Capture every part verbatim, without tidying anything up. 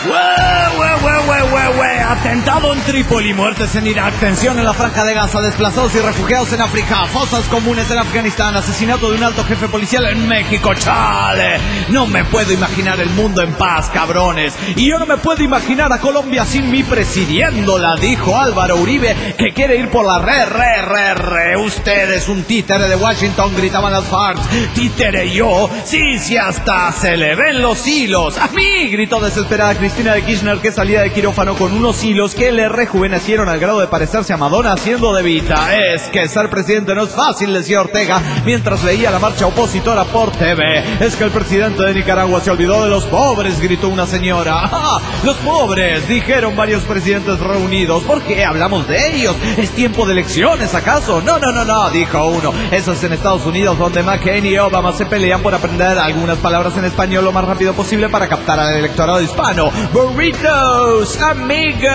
Atentado en Trípoli, muertes en Irak, tensión en la Franja de Gaza, desplazados y refugiados en África, fosas comunes en Afganistán, asesinato de un alto jefe policial en México. ¡Chale! No me puedo imaginar el mundo en paz, cabrones. Y yo no me puedo imaginar a Colombia sin mí presidiéndola, dijo Álvaro Uribe, que quiere ir por la re, re, re, re. Usted es un títere de Washington, gritaban las FARC. ¿Títere yo? Sí, sí, hasta se le ven los hilos. ¡A mí! Gritó desesperada Cristina de Kirchner, que salía de quirófano con unos hilos que le rejuvenecieron al grado de parecerse a Madonna haciendo de Vita. Es que ser presidente no es fácil, decía Ortega mientras veía la marcha opositora por T V. Es que el presidente de Nicaragua se olvidó de los pobres, gritó una señora. ¡Ah! Los pobres, dijeron varios presidentes reunidos. ¿Por qué hablamos de ellos? ¿Es tiempo de elecciones acaso? No, no, no, no, dijo uno. Eso es en Estados Unidos, donde McCain y Obama se pelean por aprender algunas palabras en español lo más rápido posible para captar al electorado hispano. Burritos, amigos.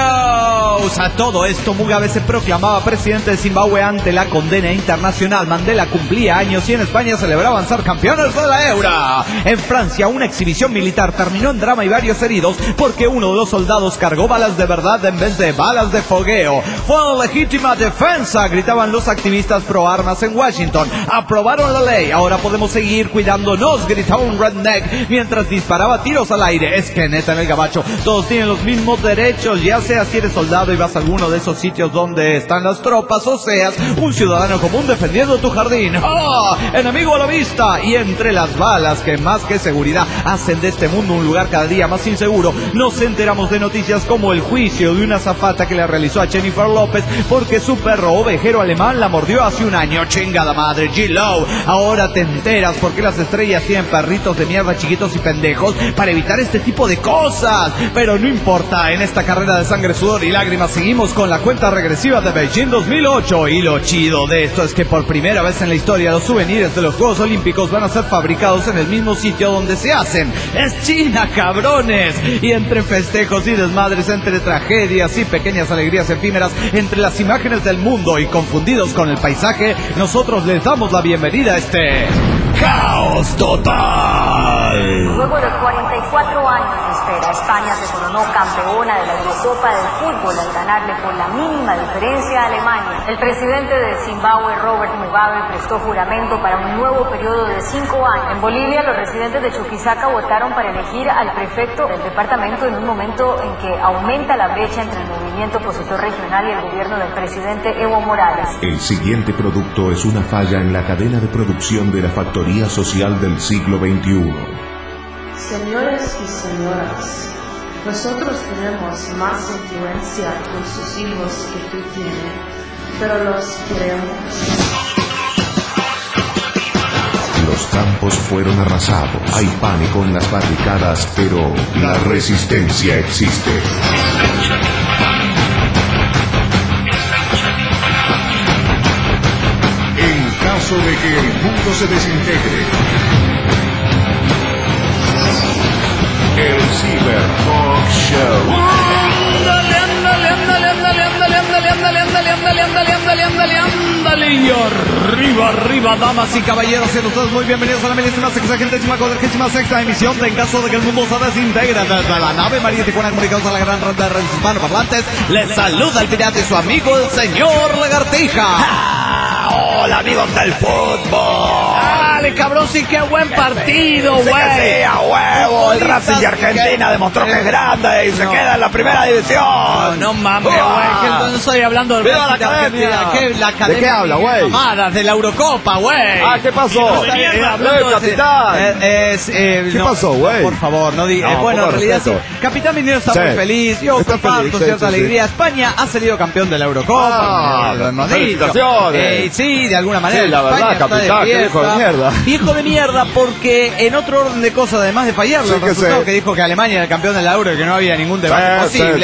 A todo esto, Mugabe se proclamaba presidente de Zimbabue ante la condena internacional. Mandela cumplía años y en España celebraban ser campeones de la Euro. En Francia, una exhibición militar terminó en drama y varios heridos porque uno de los soldados cargó balas de verdad en vez de balas de fogueo. Fue legítima defensa, gritaban los activistas pro armas en Washington. Aprobaron la ley, ahora podemos seguir cuidándonos, gritaba un redneck mientras disparaba tiros al aire. Es que neta, en el gabacho todos tienen los mismos derechos, ya sea si eres soldado y vas a alguno de esos sitios donde están las tropas, o seas un ciudadano común defendiendo tu jardín. ¡Oh! Enemigo a la vista. Y entre las balas que más que seguridad hacen de este mundo un lugar cada día más inseguro, nos enteramos de noticias como el juicio de una azafata que le realizó a Jennifer López porque su perro ovejero alemán la mordió hace un año. Chingada madre, G-Lo. Ahora te enteras por qué las estrellas tienen perritos de mierda chiquitos y pendejos para evitar este tipo de cosas. Pero no importa, en esta carrera de sangre, sudor y lágrimas seguimos con la cuenta regresiva de Beijing dos mil ocho. Y lo chido de esto es que por primera vez en la historia los souvenirs de los Juegos Olímpicos van a ser fabricados en el mismo sitio donde se hacen. ¡Es China, cabrones! Y entre festejos y desmadres, entre tragedias y pequeñas alegrías efímeras, entre las imágenes del mundo y confundidos con el paisaje, nosotros les damos la bienvenida a este Caos Total. Luego de cuarenta y cuatro años de espera, España se coronó campeona de la Eurocopa del fútbol al ganarle por la mínima diferencia a Alemania. El presidente de Zimbabue, Robert Mugabe, prestó juramento para un nuevo periodo de cinco años. En Bolivia, los residentes de Chuquisaca votaron para elegir al prefecto del departamento en un momento en que aumenta la brecha entre el movimiento opositor regional y el gobierno del presidente Evo Morales. El siguiente producto es una falla en la cadena de producción de la factoría social del siglo veintiuno. Señores y señoras, nosotros tenemos más influencia con sus hijos que tú tienes, pero los queremos. Los campos fueron arrasados, hay pánico en las barricadas, pero la resistencia existe. En caso de que el mundo se desintegre, el Cyber Talk Show. Ándale, ándale, ándale, ándale, ándale, ándale, ándale, ándale, ándale, ándale, ándale, ándale, ándale. Y arriba, arriba, damas y caballeros, sean ustedes muy bienvenidos a la milésima sexagentésima cuadragésima sexta emisión de En caso de que el mundo se desintegre, desde la nave María Tijuana, comunicados a la gran red de redes hispanoparlantes. Les saluda el pirata y su amigo, el señor Lagartija. ¡Ah! Hola, amigos del fútbol. Dale, cabrón, sí, qué buen partido, güey. Sí, a huevo. El Racing de Argentina demostró que es grande y se queda en la primera división. No, no mames, güey. Ah. Que no estoy hablando del Viva Racing de la Argentina. academia. ¿Qué, la academia? ¿De qué habla, güey? Mamadas, de la Eurocopa, güey. Ah, ¿qué pasó? Y no venía Eh, hablando eh, de- capitán. Eh, es, eh, ¿Qué no, pasó, güey? Por favor, no digas. No, Eh, bueno, en poco realidad sí. respeto. Capitán Minero está Sí. muy feliz. Yo Está comparto feliz, sí, cierta sí, alegría. España ha salido campeón de la Eurocopa. Ah, lo hemos felicitaciones. dicho. Eh, sí, de alguna manera. Sí, la verdad, España está de capitán, qué fiesta. viejo de mierda. Viejo de mierda, porque en otro orden de cosas, además de fallarlo, Sí, el que resultado sí. que dijo que Alemania era el campeón de la Euro y que no había ningún debate Sí, posible, sí, sí.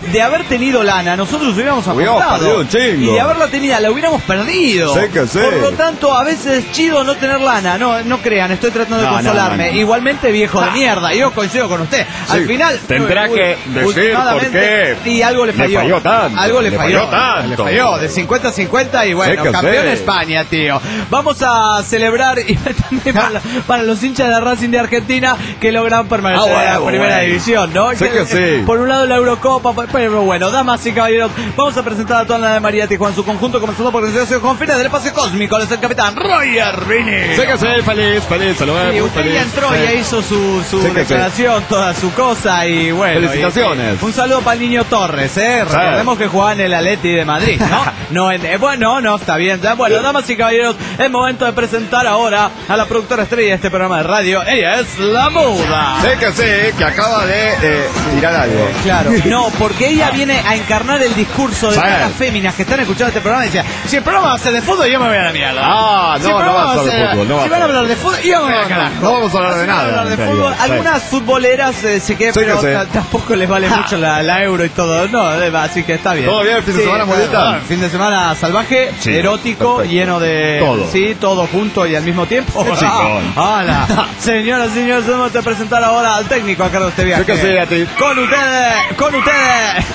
de haber tenido lana, nosotros hubiéramos Hubiéramos perdido apostado. un chingo. Y de haberla tenido, la hubiéramos perdido. Sí que sí. Por lo tanto, a veces es chido no tener lana. No, no crean, estoy tratando de No, consolarme. no, no, no. Igualmente, viejo de mierda. Yo coincido con usted. Al Sí, final. tendrá uy, que decir últimamente, por qué y algo le le falló. falló tanto, Algo le, le falló. falló tanto. Le falló. De cincuenta a cincuenta y bueno, Sí que campeón sí. España, tío. Vamos a celebrar y también para, para los hinchas de Racing de Argentina que logran permanecer Ah, bueno, en la primera bueno. división, ¿no? Sí que sí. Por un lado la Eurocopa, pero bueno, damas y caballeros, vamos a presentar a toda la de María Tijuana en su conjunto, comenzando por el Ciudad con fines del espacio cósmico. Es el capitán Roger Rini. Sí que sí, feliz, feliz, se lo ve Sí, muy usted feliz. ya entró, Sí. ya hizo su, su Sí que declaración, toda su cosa y bueno. Felicitaciones. y- un saludo para el niño Torres, ¿eh? Sí. Recordemos que jugaba en el Atleti de Madrid, ¿no? no en- eh, bueno, no, está bien. Ya, bueno, damas y caballeros, es momento de presentar ahora a la productora estrella de este programa de radio. Ella es La Muda. Sí que sí, que acaba de eh, tirar algo. Claro, no, porque ella viene a encarnar el discurso de Sí. tantas féminas que están escuchando este programa y decía, si el programa va a ser de fútbol, yo me voy a la mierda. Ah, Si el no, no programa va a ser de fútbol, no va si a van a ser. hablar de fútbol, yo me voy a No, carajo. no vamos a hablar de Si van nada, hablar de en realidad. fútbol, Sí. algunas futboleras eh, se quedan, Sí que pero sí. ta- tampoco les vale mucho la, la euro y todo, no, eh, así que está bien. ¿Todo bien el fin de semana, claro, Mudita? no, fin de semana salvaje, Sí, erótico, perfecto. lleno de... Todo. Sí, todo junto y al mismo tiempo. Qué chingón. ¡Hala! Señoras y señores, vamos a presentar ahora al técnico a cargo de este viaje. Sí que sí, a ti. Con ustedes, con ustedes.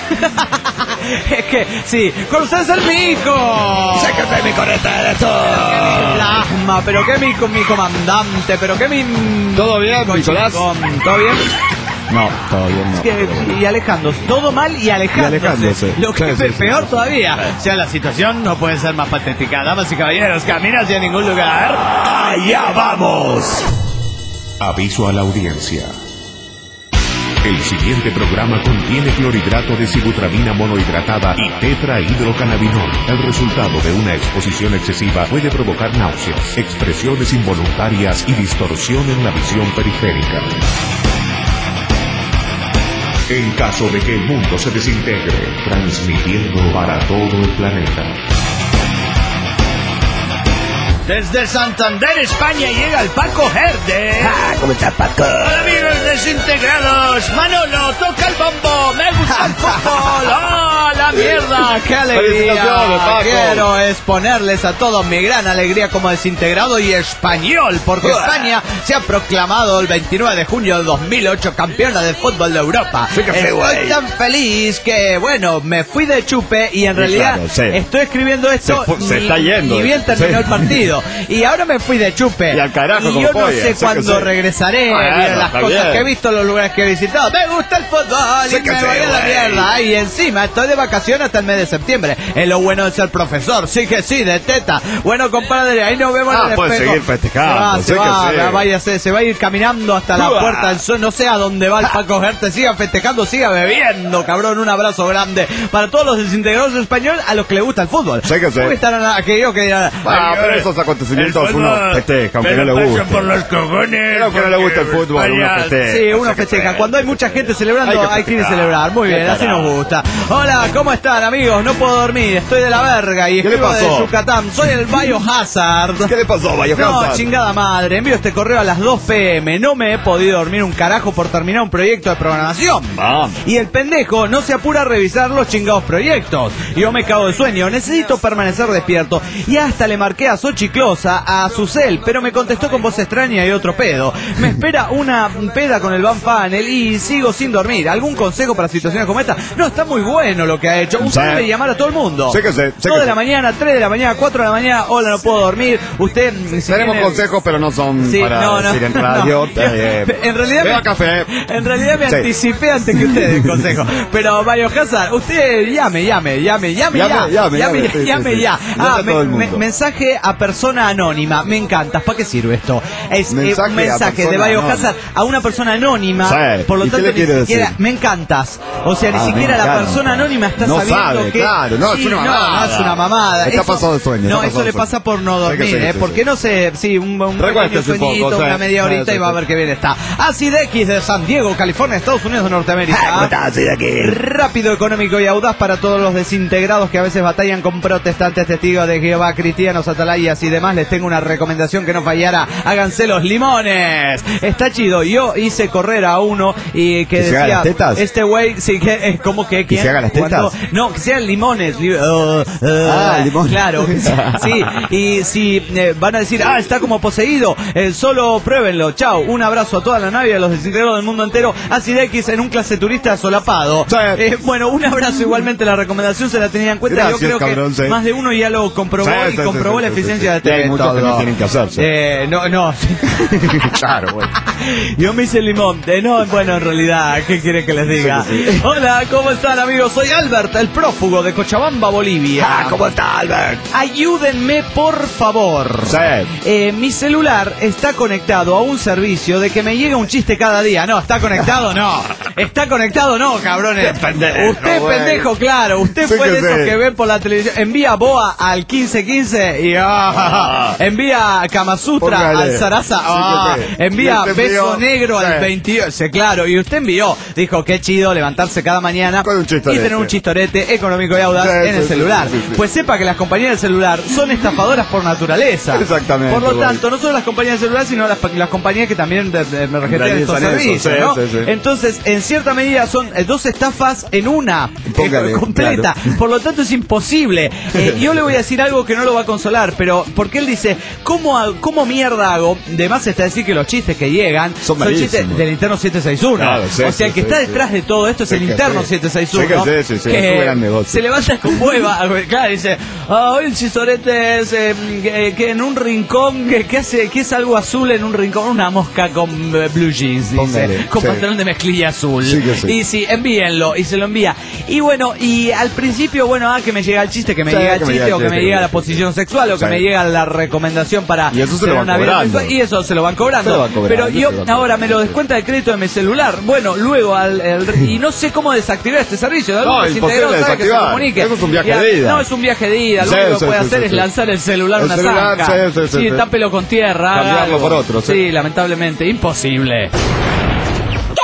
Es que, sí, con ustedes el Mico. Sí que sí, mi correcta de todo. Plasma, pero que mi, mi comandante, pero que mi... ¿Todo bien, Mico Nicolás? chingón, ¿Todo bien? No, todavía no. Que- y alejándose, todo mal y alejándose. Y alejándose. Lo que Sí, es sí, sí. peor todavía. O sea, la situación no puede ser más patética. Damas y caballeros, camina hacia ningún lugar. ¡Allá vamos! Aviso a la audiencia. El siguiente programa contiene clorhidrato de sibutramina monohidratada y tetrahidrocannabinol. El resultado de una exposición excesiva puede provocar náuseas, expresiones involuntarias y distorsión en la visión periférica. En caso de que el mundo se desintegre, transmitiendo para todo el planeta. Desde Santander, España, llega el Paco Herde. Ah, ¿cómo está, Paco? Hola amigos desintegrados, Manolo, toca el bombo, me gusta el fútbol, ¡oh, la mierda! ¡Qué alegría! Felicitaciones, Paco. Quiero exponerles a todos mi gran alegría como desintegrado y español, porque Uah. España se ha proclamado el veintinueve de junio de dos mil ocho campeona del fútbol de Europa. Sí que sí, Estoy güey. tan feliz que, bueno, me fui de chupe y en Sí, realidad claro, sí. estoy escribiendo esto Se fu- se ni- está yendo. ni bien terminó Sí. el partido. Y ahora me fui de chupe. Y al carajo Y como yo no polla, sé sí que cuándo sí. regresaré. Bueno, mira las está cosas bien. que he visto, los lugares que he visitado. Me gusta el fútbol Sí y que me sí, voy a la güey. mierda. Y encima estoy de vacaciones hasta el mes de septiembre. Es lo bueno de ser profesor. Sí que sí, de teta. Bueno, compadre, ahí nos vemos Ah, en el puedes espejo. seguir festejando, Se va, sí se que va, sí. va, váyase, se va a ir caminando hasta la Uah. puerta del sol. No sé a dónde va el Paco Gerte. Siga festejando, siga bebiendo, cabrón. Un abrazo grande para todos los desintegrados españoles a los que les gusta el fútbol. Sí que sí. Porque estarán aquellos que dirán, Ah, "Ay, pero eh, esos acontecimientos el uno fútbol festeja, aunque me no lo le pasan guste. por los cojones. Pero que no le gusta el fútbol, uno España- festeja. Sí, uno Sí que festeja. sí. Cuando hay mucha gente celebrando, Hay que hay que ir a festejar. celebrar. Muy bien, Qué así nos carajo. gusta. Hola, ¿cómo están, amigos? No puedo dormir, estoy de la verga y ¿Qué le escribo de pasó? Yucatán. Soy el Biohazard. ¿Qué le pasó, Bayo No, Hazard? chingada madre, envío este correo a las dos pm. No me he podido dormir un carajo por terminar un proyecto de programación. Vamos. Y el pendejo no se apura a revisar los chingados proyectos. Yo me cago de sueño, necesito permanecer despierto. Y hasta le marqué a Xochiclosa, a Susel, pero me contestó con voz extraña y otro pedo. Me espera una peda con el Van Funnel y sigo sin dormir. ¿Algún consejo para situaciones como esta? No, está muy bueno lo que ha hecho. Usted Sí. debe llamar a todo el mundo. Sí que sí, sí dos que de la sí. mañana, tres de la mañana, cuatro de la mañana, hola, no puedo dormir. Usted... si Tenemos tiene- consejos, pero no son Sí, para no, no, decir en no. radio. Yo- Eh, en realidad beba me, café. en realidad me Sí. anticipé antes que ustedes el consejo. Pero Biohazard, usted llame, llame, llame, llame, ya, Llame, llame, llame, sí, sí, llame sí. ya. Llame Ah, a me- todo el me- mundo. mensaje a persona anónima, me encanta. ¿Para qué sirve esto? Es eh, Mensaje un a mensaje de persona Biohazard a una persona anónima. Sí. Por lo ¿Y qué tanto, le ni quiere siquiera decir? me encantas. O sea, ni Ah, me siquiera la encanta. persona anónima está No sabiendo sabe, que claro, no, es Sí, una no, mamada. no, es una mamada. Está Eso- pasado de sueño, No, está eso pasado le de pasa sueño. por no Sí que dormir, sí, ¿eh? sí, ¿Por sí. qué no se, sí, un, un pequeño Recuéstese un poco, sueñito, sí. una media horita Sí, sí, y va a sí. ver qué bien está? Acid X de San Diego, California, Estados Unidos de ¿Cómo Norteamérica. estás, así de aquí? Rápido, económico y audaz para todos los desintegrados que a veces batallan con protestantes, testigos de Jehová, cristianos, atalayas y demás. Les tengo una recomendación que no fallará. Háganse los limones. Está chido. Yo hice hice correr a uno y que, ¿Que decía, se haga las tetas? este güey, sí, que es como que... ¿Que se haga las tetas? Cuando, no, que sean limones. Li, uh, uh, ah, limones. Claro, sí. Y si eh, van a decir, ah, está como poseído, eh, solo pruébenlo. Chao, un abrazo a toda la nave y a los desintegrados del mundo entero. Acid X en un clase turista solapado. Sí. Eh, bueno, un abrazo igualmente. La recomendación se la tenía en cuenta. Gracias, yo creo cabrón, que sí. más de uno ya lo comprobó sí, y sí, comprobó sí, la sí, eficiencia sí, sí. de este Hay muchos que no tienen que hacerse. Eh, no, no. Claro, bueno. Yo me hice limón. Eh, no, bueno, en realidad, ¿qué quiere que les diga? Sí, sí. Hola, ¿cómo están, amigos? Soy Albert, el prófugo de Cochabamba, Bolivia. Ah, ¿cómo está, Albert? Ayúdenme, por favor. Sí. Eh, mi celular está conectado a un servicio de que me llega un chiste cada día. No, ¿está conectado? No. ¿Está conectado? No, cabrones. Pendejo, usted, güey. pendejo, claro. Usted sí fue de esos sé. que ven por la televisión. Envía Boa al quince quince y... Oh, ah. Envía Kama Sutra Póngale. al Sarasa. Oh, sí, envía Beso envió? Negro sí. al veintiocho. Sí, claro. Y usted envió. Dijo, qué chido levantarse cada mañana un y tener un chistorete económico y audaz sí, en el sí, celular. Sí, sí, sí. Pues sepa que las compañías del celular son estafadoras por naturaleza. Exactamente. Por lo bueno. tanto, no solo las compañías del celular, sino las, las compañías que también de, de, me regentean estos servicios, sí, ¿no? Sí, sí. Entonces, en cierta medida son eh, dos estafas en una Póngale, eh, completa. Claro. Por lo tanto, es imposible. Eh, yo le voy a decir algo que no lo va a consolar, pero porque él dice, ¿cómo, ¿cómo mierda hago? De más está decir que los chistes que llegan son, son chistes del interno siete seis uno. Claro, sí, o sea, el que sí, está sí, detrás sí. de todo esto es sí, el interno sí. siete seis uno. Sí, sí, sí, que se levanta con hueva, claro, dice, ah, hoy el chistorete es eh, que, que en un rincón, que, que hace, que es algo azul en un rincón, una mosca con uh, blue jeans, dice, Póngale, con sí. pantalón de mezclilla azul. Sí sí. Y sí, envíenlo, y se lo envía. Y bueno, y al principio, bueno, ah, que me llega el chiste, que me sí, llega el chiste, o que me llega la posición sexual, o que sí. me llega la recomendación para y eso se lo van cobrando. Y eso se lo van cobrando. Lo van cobrando Pero yo ahora me lo descuenta de crédito de mi celular. Bueno, luego, al, el, y no sé cómo desactivar este servicio. ¿De no, imposible desactivar. Eso es un viaje de ida. No, es un viaje de ida. Lo sí, único que sí, puede sí, hacer sí, es sí. lanzar el celular a una celular, zanja. Sí, sí, sí, sí, sí. tápelo con tierra. Cambiarlo por otro. Sí. sí, lamentablemente, imposible. ¡Qué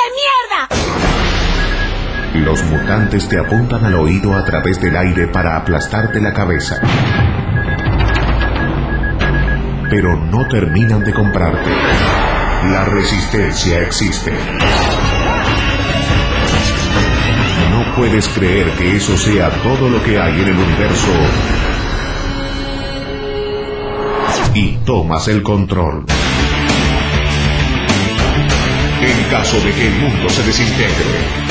mierda! Los mutantes te apuntan al oído a través del aire para aplastarte la cabeza. Pero no terminan de comprarte. La resistencia existe. No puedes creer que eso sea todo lo que hay en el universo. Y tomas el control. En caso de que el mundo se desintegre.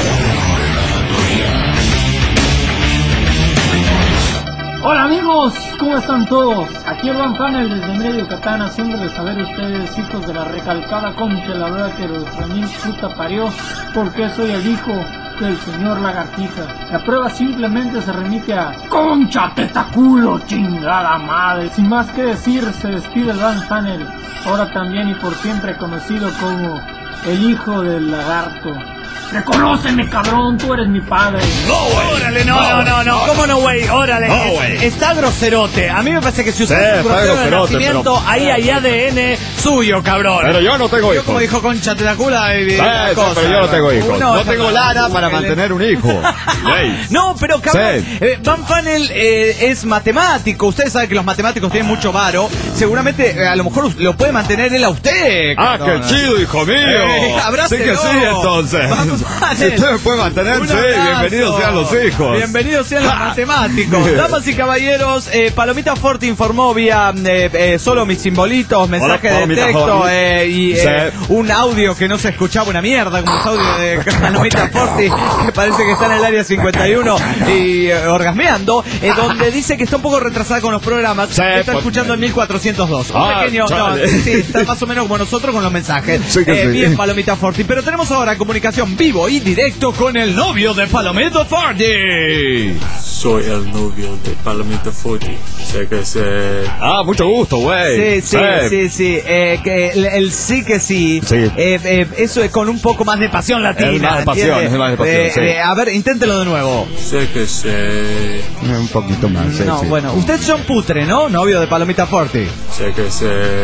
Hola amigos, ¿cómo están todos? Aquí el Van Fanel desde Mérida, Yucatán, haciéndoles saber a ustedes, hijos de la recalcada concha, la verdad que los remil puta parió, porque soy el hijo del señor Lagartija. La prueba simplemente se remite a concha, tetaculo, chingada madre. Sin más que decir, se despide el Van Fanel, ahora también y por siempre conocido como el hijo del lagarto. ¡Reconóceme, cabrón! ¡Tú eres mi padre! ¡No, güey! ¡Órale, no, no, no, no! ¿Cómo no, güey? ¡Órale! No, güey. Está groserote. A mí me parece que si usted sí, es grosero de nacimiento, pero... ahí hay A D N suyo, cabrón. Pero yo no tengo hijos. Yo como dijo Concha, te la cula y sí, sí, cosa, pero yo no tengo hijos. No, no tengo lana para mantener un hijo. No, pero cabrón, sí. eh, Van Fanel eh, es matemático. Ustedes saben que los matemáticos tienen mucho varo. Seguramente, eh, a lo mejor lo puede mantener él a usted. Ah, qué chido, hijo mío. Eh, sí que sí, entonces. Si usted me puede mantener, sí, bienvenidos sean los hijos. Bienvenidos sean los matemáticos. Damas y caballeros, eh, Palomita Forte informó vía eh, eh, solo mis simbolitos, mensaje Hola, de texto eh, y eh, sí. un audio que no se escuchaba una mierda, como los audios de Palomita Forte, que parece que está en el área cincuenta y uno y eh, orgasmeando, eh, donde dice que está un poco retrasada con los programas. Sí, está pues, escuchando en mil cuatrocientos dos. Un ah, pequeño, no, sí, está más o menos como nosotros con los mensajes. Sí eh, sí. Bien, Palomita Forte. Pero tenemos ahora comunicación vivo y directo con el novio de Palomita Forte. Soy el novio de Palomita Forte. Sé que se... Ah, mucho gusto, güey. Sí, sí, sí, sí. sí. Eh, que el, el sí que sí. sí. Eh, eh, eso es con un poco más de pasión latina. Es más de pasión, es más de pasión, eh, sí. eh, a ver, inténtelo de nuevo. Sé que se... Un poquito más, sí, No, sí. bueno, usted es John Putre, ¿no? Novio de Palomita Forte. Sé que se...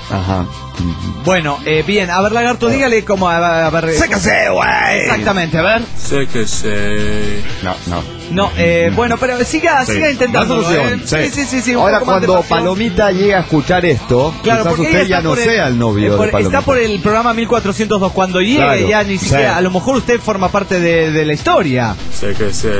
Ajá. Bueno, eh, bien, a ver, Lagarto, dígale cómo, a, a ver... Sé que sé, güey. Exactamente, a ver. Sé que sé. No, no. No, eh, bueno, pero siga, Sí. siga intentando. La solución, ¿eh? Sí, sí, sí, sí. un Ahora, poco más de cuando pasión. Palomita llega a escuchar esto, Claro, quizás porque usted ella ya está no por el- sea el novio por- de Palomita. Está por el programa mil cuatrocientos dos. Cuando llegue Claro, ya ni siquiera, sí. a lo mejor usted forma parte de, de la historia. Sé que sé.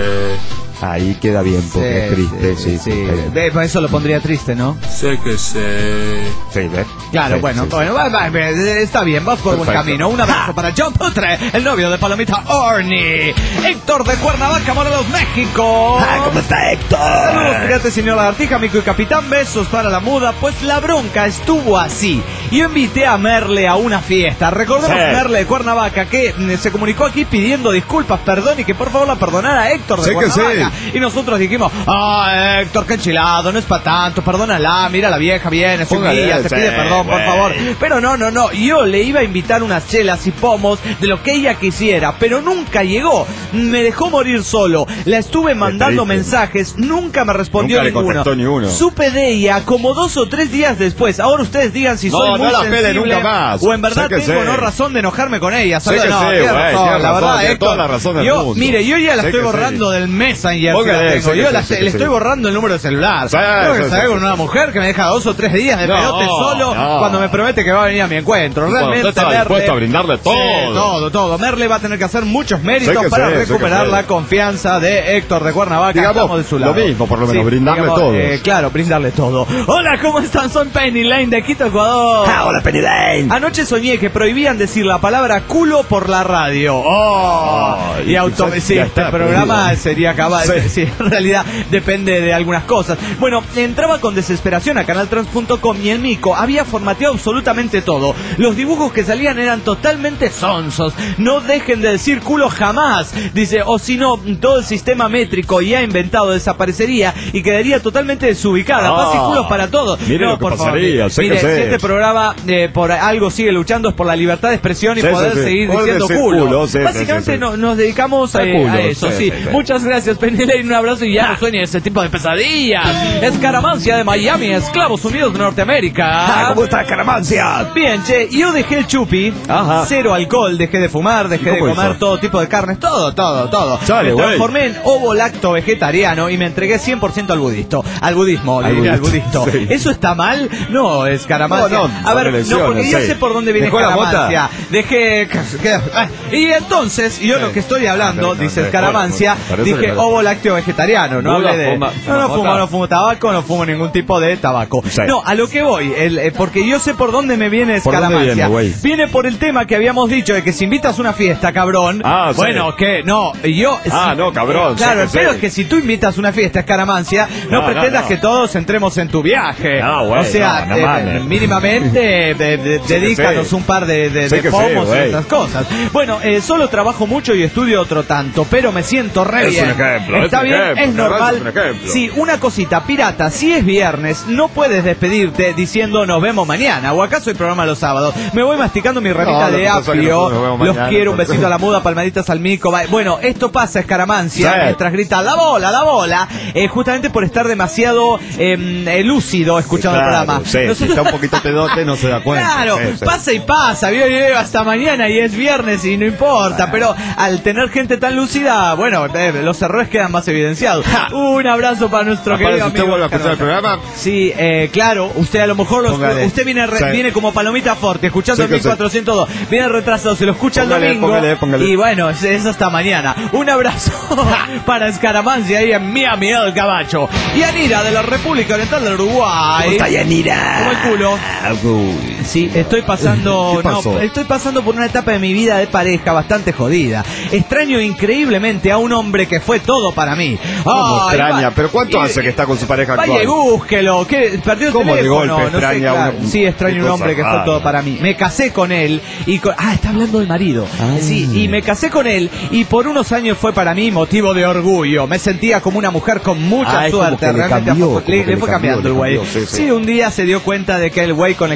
Ahí queda bien, porque es triste, sí. sí. está bien. Ve, pues eso lo pondría triste, ¿no? Sé que sé. Sí, ¿ves? Claro, Sí, bueno, sí, sí. bueno, va, va, va, está bien, vas por buen Perfecto. camino. Un abrazo para John Putre, el novio de Palomita Orni. Héctor de Cuernavaca, Morelos, México. Ah, ¿cómo está Héctor? Saludos, fíjate, señor Lagartija, amigo y capitán, besos para la muda. Pues la bronca estuvo así. Yo invité a Merle a una fiesta. Recordemos Sí. Merle de Cuernavaca, que mm, se comunicó aquí pidiendo disculpas, perdón, y que por favor la perdonara a Héctor de Sí que Cuernavaca. sí. Y nosotros dijimos, ah, Héctor, qué enchilado, no es para tanto, perdónala, mira la vieja viene, se Póngale, humilla, te sí, pide perdón, por güey. favor. Pero no, no, no, yo le iba a invitar unas chelas y pomos de lo que ella quisiera, pero nunca llegó. Me dejó morir solo. La estuve mandando triste. mensajes, nunca me respondió Nunca le ninguno. contestó ni uno. Supe de ella como dos o tres días después. Ahora ustedes digan si No, soy no muy la pele sensible nunca más. o en verdad Sé que tengo sé. no razón de enojarme con ella. Sé que no, sé, tiene güey, razón, tiene la razón, verdad, tiene Héctor. toda la razón del yo, mundo. Mire, yo ya la Sé estoy que borrando sí. del Messenger. si Póngale, la tengo. sé que Yo sí, la, sé le que estoy sí. borrando el número de celular. Sí, Tengo que sí, saber sí, con sí. una mujer que me deja dos o tres días de No, pelote solo no. cuando me promete que va a venir a mi encuentro. Y cuando Realmente usted está dispuesto a brindarle todo. Sí, todo, todo. Merle va a tener que hacer muchos méritos Sé que para sé, sé que recuperar sé. la confianza de Héctor de Cuernavaca. Digamos, Estamos de su lado. lo mismo, por lo menos, Sí, brindarle digamos, todo. eh, claro, brindarle todo. Hola, ¿cómo están? Soy Penny Lane de Quito, Ecuador. Ah, hola, Penny Lane. Anoche soñé que prohibían decir la palabra culo por la radio. Oh, Ay, y auto quizás sí, ya este está programa prohibido. sería capaz. Sí. Sí, en realidad depende de algunas cosas. Bueno, entraba con desesperación a canal trans punto com y el mico había formateado absolutamente todo. Los dibujos que salían eran totalmente sonsos. No dejen de decir culo jamás. Dice, o si no, todo el sistema métrico ya inventado desaparecería y quedaría totalmente desubicada. Ah, Paz y culos para todos. mire no, lo que por pasaría, favor. sé Mire, que sé. si este programa eh, por algo sigue luchando es por la libertad de expresión y Sí, poder sí, sí. seguir Poder diciendo decir culo. culo, sí, sí, Básicamente sí, sí. no- nos dedicamos a, A culo, a eso, sí, sí. sí, sí. Muchas gracias, Penilei, un abrazo y ya no sueñe ese tipo de pesadillas. Escaramancia de Miami, Esclavos Unidos de Norteamérica. Ah, ¿cómo está Escaramancia? Bien, che, yo dejé el chupi, Ajá. cero alcohol, dejé de fumar, dejé de cómo comer hizo? todo tipo de carnes, todo, todo, todo. Chale, me güey. transformé en ovo lacto vegetariano y me entregué cien por ciento al budismo. Al budismo, Al le diré al budismo, budismo. sí. ¿Eso está mal? No, Escaramancia. No, no, a ver, son no, elecciones, porque ya sí. sé por dónde viene ¿Dejó la mota? Escaramancia. Dejé... ah, Y entonces, yo lo que estoy hablando, Ah, dice no, Escaramancia, por eso dije que- ovo lácteo vegetariano, no Buda, hablé de... fuma- No, no fuma fumo, mota. no fumo tabaco, no fumo ningún tipo de tabaco. Sí. No, a lo que voy, el, eh, porque yo sé por dónde me viene ¿Por dónde Escaramancia. viene, güey? Viene por el tema que habíamos dicho de que si invitas a una fiesta, cabrón. Ah, sí. Bueno, que no, yo. Ah, si- no, cabrón, Claro, sí que pero sí. es que si tú invitas a una fiesta, Escaramancia, no, No, pretendas no, no. que todos entremos en tu viaje. No, güey, o sea, no, no eh, mames. mínimamente de- de- que dedícanos sí. un par de, de, Sí de que sí, pomos y güey. esas cosas. Bueno, eh, solo trabajo mucho y estudio otro tanto, pero me siento re Es bien. un ejemplo, Está es un bien, ejemplo, es la verdad normal. es un ejemplo. Sí, una cosita, pirata, si es viernes, no puedes despedirte diciendo nos vemos mañana, o acaso el programa los sábados. Me voy masticando mi remita No, lo de que pasa es que apio, nosotros nos vemos los mañana, quiero, un entonces. besito a la muda, palmaditas al mico. bye. Bueno, esto pasa, Escaramancia, Sí. mientras grita la bola, la bola, eh, justamente por estar demasiado em, eh, lúcido escuchando Claro, el programa. sí, si Nosotros- está un poquito pedote no se da cuenta. Claro, Sí, sí. pasa y pasa, vio, yo hasta mañana y es viernes y no importa, pero al tener gente tan lúcida, bueno, eh, los errores quedan más evidenciados. Un abrazo para nuestro Aparte, querido si usted amigo. vuelve a escuchar el programa, Sí, eh, claro, usted a lo mejor lo Póngale. usted viene re- Sí. viene como palomita forte, escuchando Sí, el que mil cuatrocientos dos, viene retrasado, se lo escucha Póngale, el domingo póngale, póngale. y bueno, es, es hasta mañana. Un abrazo para Escaramancia ahí en Miami el Gabacho. Y Anira de la República Oriental del Uruguay. ¿cómo está Yanira? Como el culo. Uy. Sí, estoy pasando, ¿Qué pasó? no, estoy pasando por una etapa de mi vida de pareja bastante jodida. Extraño increíblemente a un hombre que fue todo para mí. ¿Cómo Ay, extraña? va- ¿Pero cuánto y- hace que está con su pareja Vaya y actual? búsquelo. ¿Qué? ¿Perdió el ¿Cómo de teléfono? golpe No sé, extraña claro. una- Sí, extraño qué un cosa hombre que fue rara? todo para mí. Me casé con él y con... Ah, está hablando del marido. Ay. Sí, y me casé con él y por unos años fue para mí motivo de orgullo. Me sentía como una mujer con mucha Ah, es como suerte. que le Realmente cambió, a poco- como le, que le le fue cambió, cambiando el le güey. cambió, sí, sí. Sí, un día se dio cuenta de que el güey con el que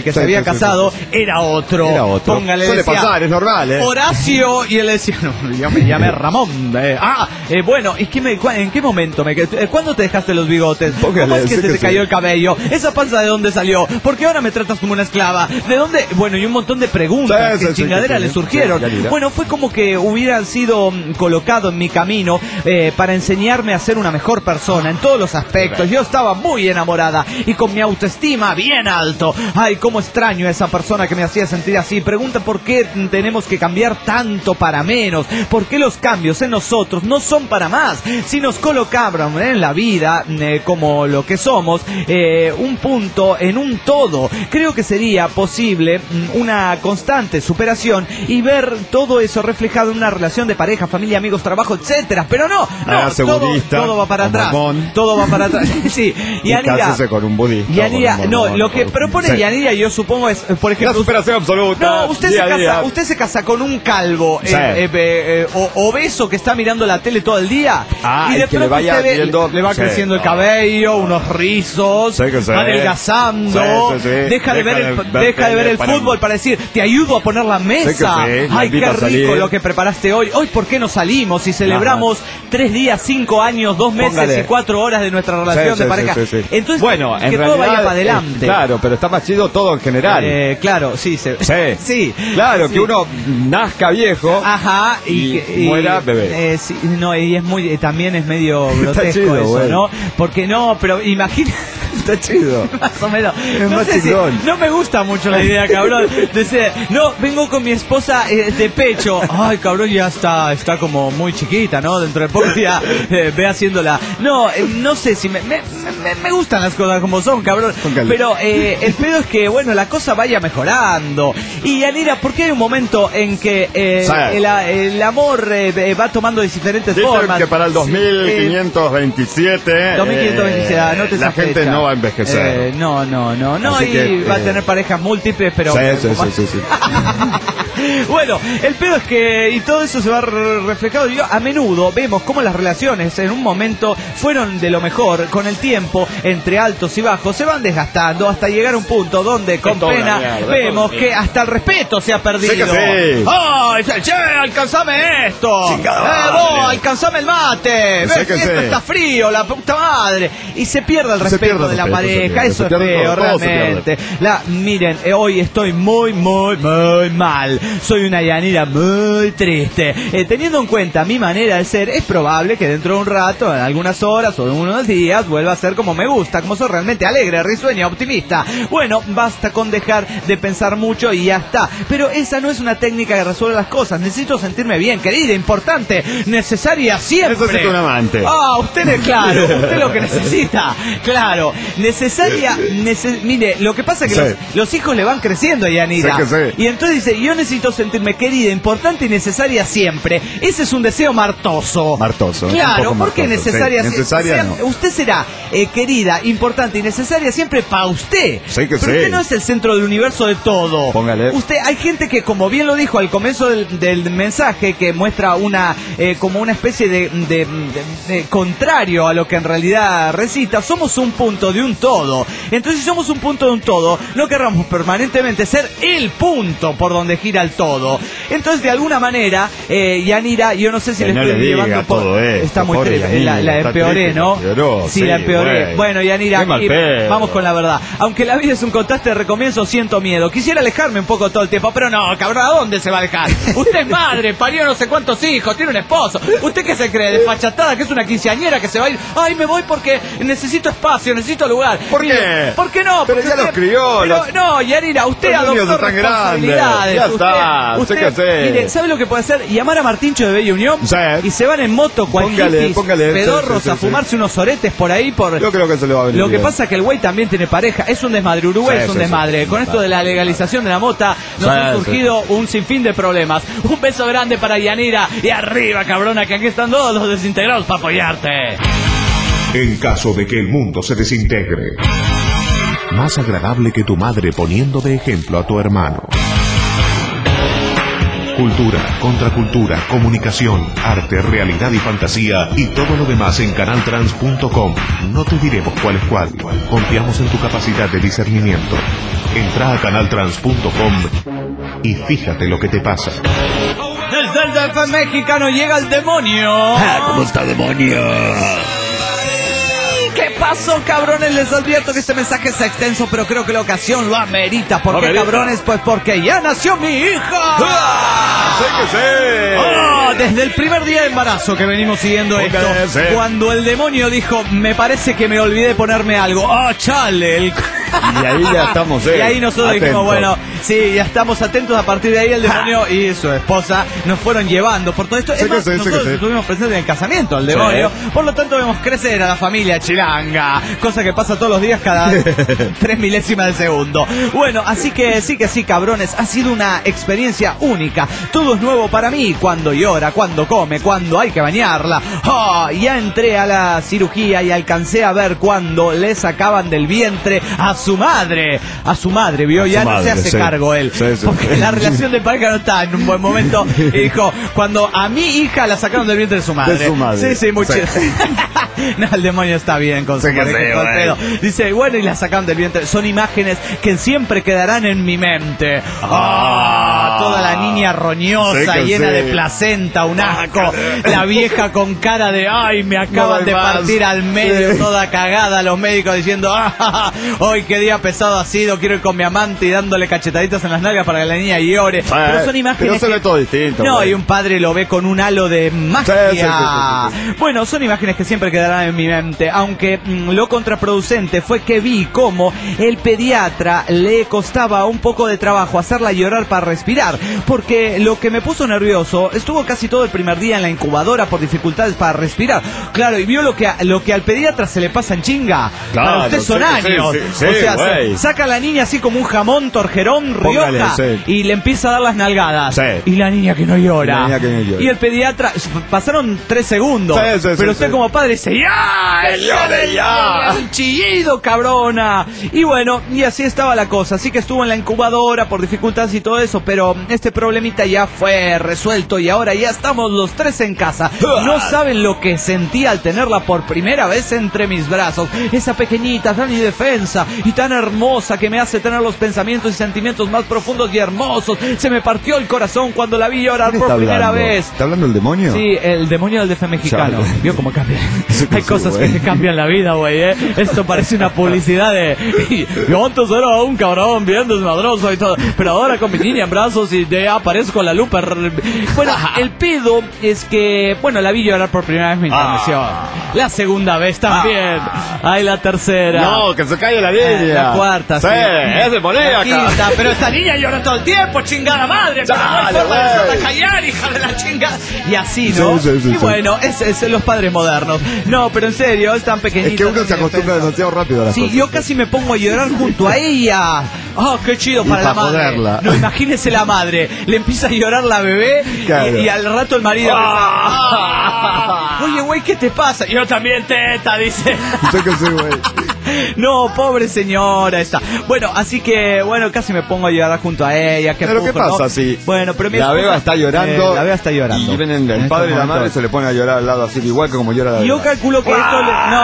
que sí, se había sí, sí, casado, sí, sí. era otro. Era otro. Póngale, Suele decía, pasar, es normal, ¿eh? Horacio, y él decía, no, yo me llamé Ramón. Eh. Ah, eh, bueno, ¿y qué me, cu- en qué momento? me quedé- eh, ¿Cuándo te dejaste los bigotes? Póngale, ¿Cómo es que sí se que te sí. cayó el cabello? ¿Esa panza de dónde salió? ¿Por qué ahora me tratas como una esclava? ¿De dónde? Bueno, y un montón de preguntas Sí, que sí, sí, chingadera sí, le sí. surgieron. Sí, ya mira. Bueno, fue como que hubieran sido mm, colocado en mi camino eh, para enseñarme a ser una mejor persona en todos los aspectos. Yo estaba muy enamorada y con mi autoestima bien alto. Ay, cómo extraño a esa persona que me hacía sentir así. Pregunta por qué tenemos que cambiar tanto para menos. ¿Por qué los cambios en nosotros no son para más? Si nos colocaron en la vida eh, como lo que somos, eh, un punto en un todo, creo que sería posible mm, una constante superación y ver todo eso reflejado en una relación de pareja, familia, amigos, trabajo, etcétera. Pero no, no, Hágase todo, budista, todo va para o atrás. mormón. Todo va para atrás. Sí, y Y Yanira, cásese con un budista. Yanira, con un no, mormón, lo que con- propone Sí. Yanira, yo supongo es, eh, por ejemplo, La superación absoluta. no, usted día se a día. casa, usted se casa con un calvo Sí. eh, eh, eh, o- obeso que está mirando la tele todo el día Ah, y el de que le pronto vaya usted ve- viendo- le va sí. creciendo el Ah. cabello, unos rizos, Sí que sí. va adelgazando, Sí, sí, sí. deja de Deja ver el, de ver deja de ver tele el para- fútbol para decir, te ayudo a poner la mesa. Sí que sí, la Ay, invito qué a rico salir. lo que preparaste hoy. Hoy, ¿por qué no salimos y celebramos tres días, cinco años, dos meses Póngale. y cuatro horas de nuestra relación Sí, de sí, pareja? sí, sí, sí. Entonces, bueno, en que todo realidad, vaya para eh, adelante. claro, pero está más chido todo en general. Eh, claro, sí, se, Sí. sí, Claro, sí. que uno nazca viejo. Ajá, y, y que- muera bebé. eh, sí, no, y es muy, eh, también es medio grotesco chido, eso, güey. ¿no? Porque no, pero imagina, Está chido. más o menos. Es no más sé si- chingón. no me gusta mucho la idea, cabrón. De ser, no, vengo con mi esposa eh, de pecho. Ay, cabrón, ya está, está como muy chiquita, ¿no? Dentro de poco ya eh, ve haciéndola. No, eh, no sé si me, me, me, me gustan las cosas como son, cabrón. Póngale. Pero eh, el pedo es que, bueno, la cosa vaya mejorando. Y Yanira, ¿por qué hay un momento en que eh, Sí. el, el amor eh, eh, va tomando diferentes Dicen formas? que para el dos mil Eh, quinientos veintisiete dos mil quinientos veintisiete, eh, anote esa la gente fecha. no va a envejecer. Eh, no, no, no, no, Así y que, va a eh, tener parejas múltiples, pero... Sí, sí, sí, sí, sí. Bueno, el pedo es que, y todo eso se va re- reflejado, yo, a menudo vemos cómo las relaciones en un momento fueron de lo mejor, con el tiempo, entre altos y bajos, se van desgastando hasta llegar a un punto donde con toda una pena mierda, vemos todo que hasta el respeto se ha perdido. Sí que sí. ¡Ay, che, alcanzame esto! Chingada ¡Eh, madre. vos, alcanzame el mate! Sí ¿Ves que que esto sí. está frío, la puta madre! Y se pierde el Se respeto pierde el de la respeto, se pareja, pierde, eso se es pierde feo, todo, todo se pierde. realmente. La, miren, eh, hoy estoy muy, muy, muy mal. Soy una Yanira muy triste. Eh, teniendo en cuenta mi manera de ser, es probable que dentro de un rato, en algunas horas o en unos días, vuelva a ser como me gusta, como soy realmente alegre, risueña, optimista. Bueno, basta con dejar de pensar mucho y ya está. Pero esa no es una técnica que resuelve las cosas. Necesito sentirme bien, querida, importante, necesaria siempre. Necesito un amante. Ah, usted es claro, usted lo que necesita. Claro, necesaria. nece- mire, lo que pasa es que Sí. los, los hijos le van creciendo a Yanira. Sí que sí. Y entonces dice, yo necesito sentirme querida, importante y necesaria siempre. Ese es un deseo martoso. Martoso, un Claro, poco ¿por qué martoso, necesaria? sí. Necesaria sea- no. Usted será eh, querida, importante y necesaria siempre para usted. Sí que Pero sí. usted no es el centro del universo de todo. Póngale. Usted, hay gente que, como bien lo dijo al comienzo del, del mensaje, que muestra una eh, como una especie de, de- de- de contrario a lo que en realidad recita. Somos un punto de un todo. Entonces, si somos un punto de un todo, no querramos permanentemente ser el punto por donde gira el todo. Entonces, de alguna manera, eh, Yanira, yo no sé si Que le no estoy le diga llevando por... todo esto, Está muy pobre triste. Yanira, La, la está empeoré, triste, ¿no? la empeoró, sí, sí, la empeoré. güey. Bueno, Yanira, Qué mal y- pedo. vamos con la verdad. Aunque la vida es un contraste de recomienzo, siento miedo. Quisiera alejarme un poco todo el tiempo, pero no, cabrón, ¿a dónde se va a alejar? Usted es madre, parió no sé cuántos hijos, tiene un esposo. ¿Usted qué se cree? ¿Desfachatada? ¿Que es una quinceañera que se va a ir? Ay, me voy porque necesito espacio, necesito lugar. ¿Por Mire, qué? ¿Por qué no? Pero Porque ya los crió, pero, los- no, Yanira, usted los niños adoptó están grandes, responsabilidades. ya Usted- está, sé usted- qué hacer. Mire, ¿sabe lo que puede hacer? Llamar a Martincho de Bella Unión Sí. y se van en moto, Póngale, cualquier póngale, pedorros sí, sí, a sí, fumarse unos oretes por ahí por... Yo creo que se le va a venir Lo que bien. pasa es que el güey también tiene pareja. Es un desmadre. Uruguay Sí, es un sí, sí. desmadre. Con esto de la legalización de la mota nos Sí, han sí. surgido un sinfín de problemas. Un beso grande para Yanira. Y arriba, cabrona, que aquí están todos los desintegrados para apoyarte. En caso de que el mundo se desintegre, más agradable que tu madre poniendo de ejemplo a tu hermano. Cultura, contracultura, comunicación, arte, realidad y fantasía y todo lo demás en canal trans punto com. No te diremos cuál es cuál. Confiamos en tu capacidad de discernimiento. Entra a canaltrans punto com y fíjate lo que te pasa. Desde el D F mexicano llega el demonio. Ah, ¿cómo está, demonio? ¿Qué pasó, cabrones? Les advierto que este mensaje es extenso, pero creo que la ocasión lo amerita. ¿Por qué, Amerita. cabrones? Pues porque ya nació mi hija. ¡Ah! ¡Sí que sí! Oh, desde el primer día de embarazo que venimos siguiendo Ok, esto, sí. cuando el demonio dijo, me parece que me olvidé ponerme algo. ¡Oh, chale! El... Y ahí ya estamos, eh. Y ahí nosotros atentos. dijimos, bueno, sí, ya estamos atentos. A partir de ahí el demonio y su esposa nos fueron llevando por todo esto. Sí Es que más, sí, sí nosotros que sí. estuvimos presentes en el casamiento del demonio. Por lo tanto vemos crecer a la familia chilanga, cosa que pasa todos los días cada tres milésimas de segundo. Bueno, así que sí que sí, cabrones, ha sido una experiencia única. Todo es nuevo para mí, cuando llora, cuando come, cuando hay que bañarla. Oh, ya entré a la cirugía y alcancé a ver cuando le sacaban del vientre a su madre. A su madre, vio, A ya su no se madre, hace sí. cargo él. Sí, sí. Porque la relación de pareja no está en un buen momento. Y dijo, cuando a mi hija la sacaron del vientre de su madre. De su madre. Sí, sí, muy Sí. chido. No, el demonio está bien con su Sí que pareja, sí, con el güey. pedo. Dice, bueno, y la sacaron del vientre. Son imágenes que siempre quedarán en mi mente. Ah, toda la niña roñosa, Sí que llena sí. de placenta, un asco. La vieja con cara de, ay, me acaban No de doy más. partir al medio, Sí. toda cagada. Los médicos diciendo, ah, hoy qué día pesado ha sido, quiero ir con mi amante y dándole cachetaditas en las nalgas para que la niña llore. Pero son imágenes Pero se que- ve todo distinto. no, güey. y un padre lo ve con un halo de magia. Sí, sí, sí, sí, Bueno, son imágenes que siempre quedarán en mi mente, aunque mm, lo contraproducente fue que vi cómo el pediatra le costaba un poco de trabajo hacerla llorar para respirar, porque lo que me puso nervioso, estuvo casi todo el primer día en la incubadora por dificultades para respirar. Claro, y vio lo que a, lo que al pediatra se le pasa en chinga. Claro, Para usted son sí, sí, años. sí, sí, o sea, güey. sa- saca a la niña así como un jamón, torjerón, Póngale, Rioja, sí. y le empieza a dar las nalgadas. Sí. Y la niña que no llora. La niña que no llora. Y el pediatra, pasaron tres segundos. Sí, sí, sí, pero usted sí. como padre dice, ¡ya! ¡Que llore ya! Un chillido, cabrona. Y bueno, y así estaba la cosa. Así que estuvo en la incubadora por dificultades y todo eso, pero este problemita ya fue resuelto y ahora ya estamos los tres en casa. No saben lo que sentí al tenerla por primera vez entre mis brazos. Esa pequeñita, tan indefensa y tan hermosa que me hace tener los pensamientos y sentimientos más profundos y hermosos. Se me partió el corazón cuando la vi llorar ¿Quién por está primera hablando? vez. ¿Está hablando el demonio? Sí, el demonio del D F mexicano. Chale. Vio cómo cambia. Eso que Hay sí, cosas güey. que te cambian la vida, güey, ¿eh? Esto parece una publicidad de... Yo antes era un cabrón bien desmadroso y todo, pero ahora con mi niña en brazos y ya aparezco con la lupa. Bueno, el pedo es que... Bueno, la vi llorar por primera vez, me enterneció. La segunda vez también. Ay, la tercera. No, que se calle la Eh, niña. La cuarta, Sí, sí. es de La Bolívar, quinta, pero esta niña llora todo el tiempo, chingada madre. Pero no hay Dale, forma de güey. hacerla callar, hija de la chingada. Y así, ¿no? Sí, sí, sí, y sí. bueno, es, es los padres modernos. No, pero en serio, es tan pequeñita. Es que uno tan se acostumbra indefensa. demasiado rápido a las Sí, cosas. yo casi me pongo a llorar junto a ella. ¡Oh, qué chido Y para la pa' madre! joderla. No, imagínese la madre. Le empieza a llorar la bebé Claro. y, y al rato el marido... Ah. Oye, güey, ¿qué te pasa? Yo también, teta, dice. Sé que sí, güey. No, pobre señora esta. Bueno, así que, bueno, casi me pongo a llorar junto a ella. Qué Pero ¿qué pujo, ¿no? pasa si Bueno, pero mi la esposa- beba está llorando? Eh, la beba está llorando. Y vienen En el estos padre y la madre momentos. se le pone a llorar al lado así, igual que como llora la Yo beba. calculo que esto le... No,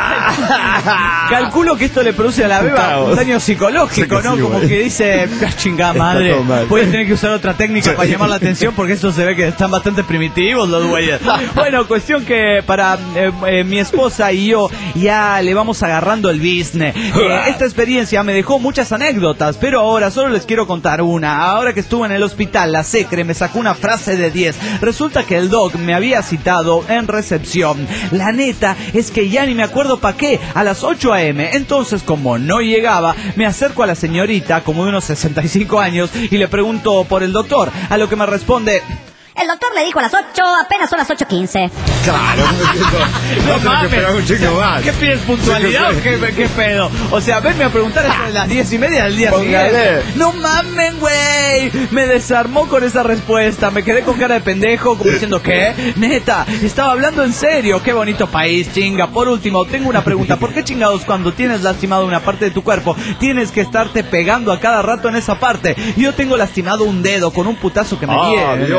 calculo que esto le produce a la beba Caos. un daño psicológico, Sí que ¿no? sí, Como güey. que dice, "Ah, chingada Está madre, todo mal". voy a tener que usar otra técnica Sí. para llamar la atención porque esto se ve que están bastante primitivos los güeyes. Bueno, cuestión que para eh, eh, mi esposa y yo ya le vamos agarrando el business. Eh, esta experiencia me dejó muchas anécdotas, pero ahora solo les quiero contar una. Ahora que estuve en el hospital, la secre me sacó una frase de diez. Resulta que el doc me había citado en recepción. La neta es que ya ni me acuerdo pa' qué, a las ocho a eme. Entonces, como no llegaba, me acerco a la señorita, como de unos sesenta y cinco años, y le pregunto por el doctor, a lo que me responde... El doctor le dijo a las ocho, apenas son las ocho quince. Claro, No no mames. Que esperar un chingo más. ¿Qué pides, puntualidad Sí, o qué, qué pedo? O sea, venme a preguntar hasta las diez y media del día Póngale. siguiente. No mamen, güey. Me desarmó con esa respuesta. Me quedé con cara de pendejo, como diciendo, ¿qué? Neta, estaba hablando en serio. Qué bonito país, chinga. Por último, tengo una pregunta. ¿Por qué chingados cuando tienes lastimado una parte de tu cuerpo tienes que estarte pegando a cada rato en esa parte? Yo tengo lastimado un dedo con un putazo que me Ah, dieron, Dios, ¿no? sí.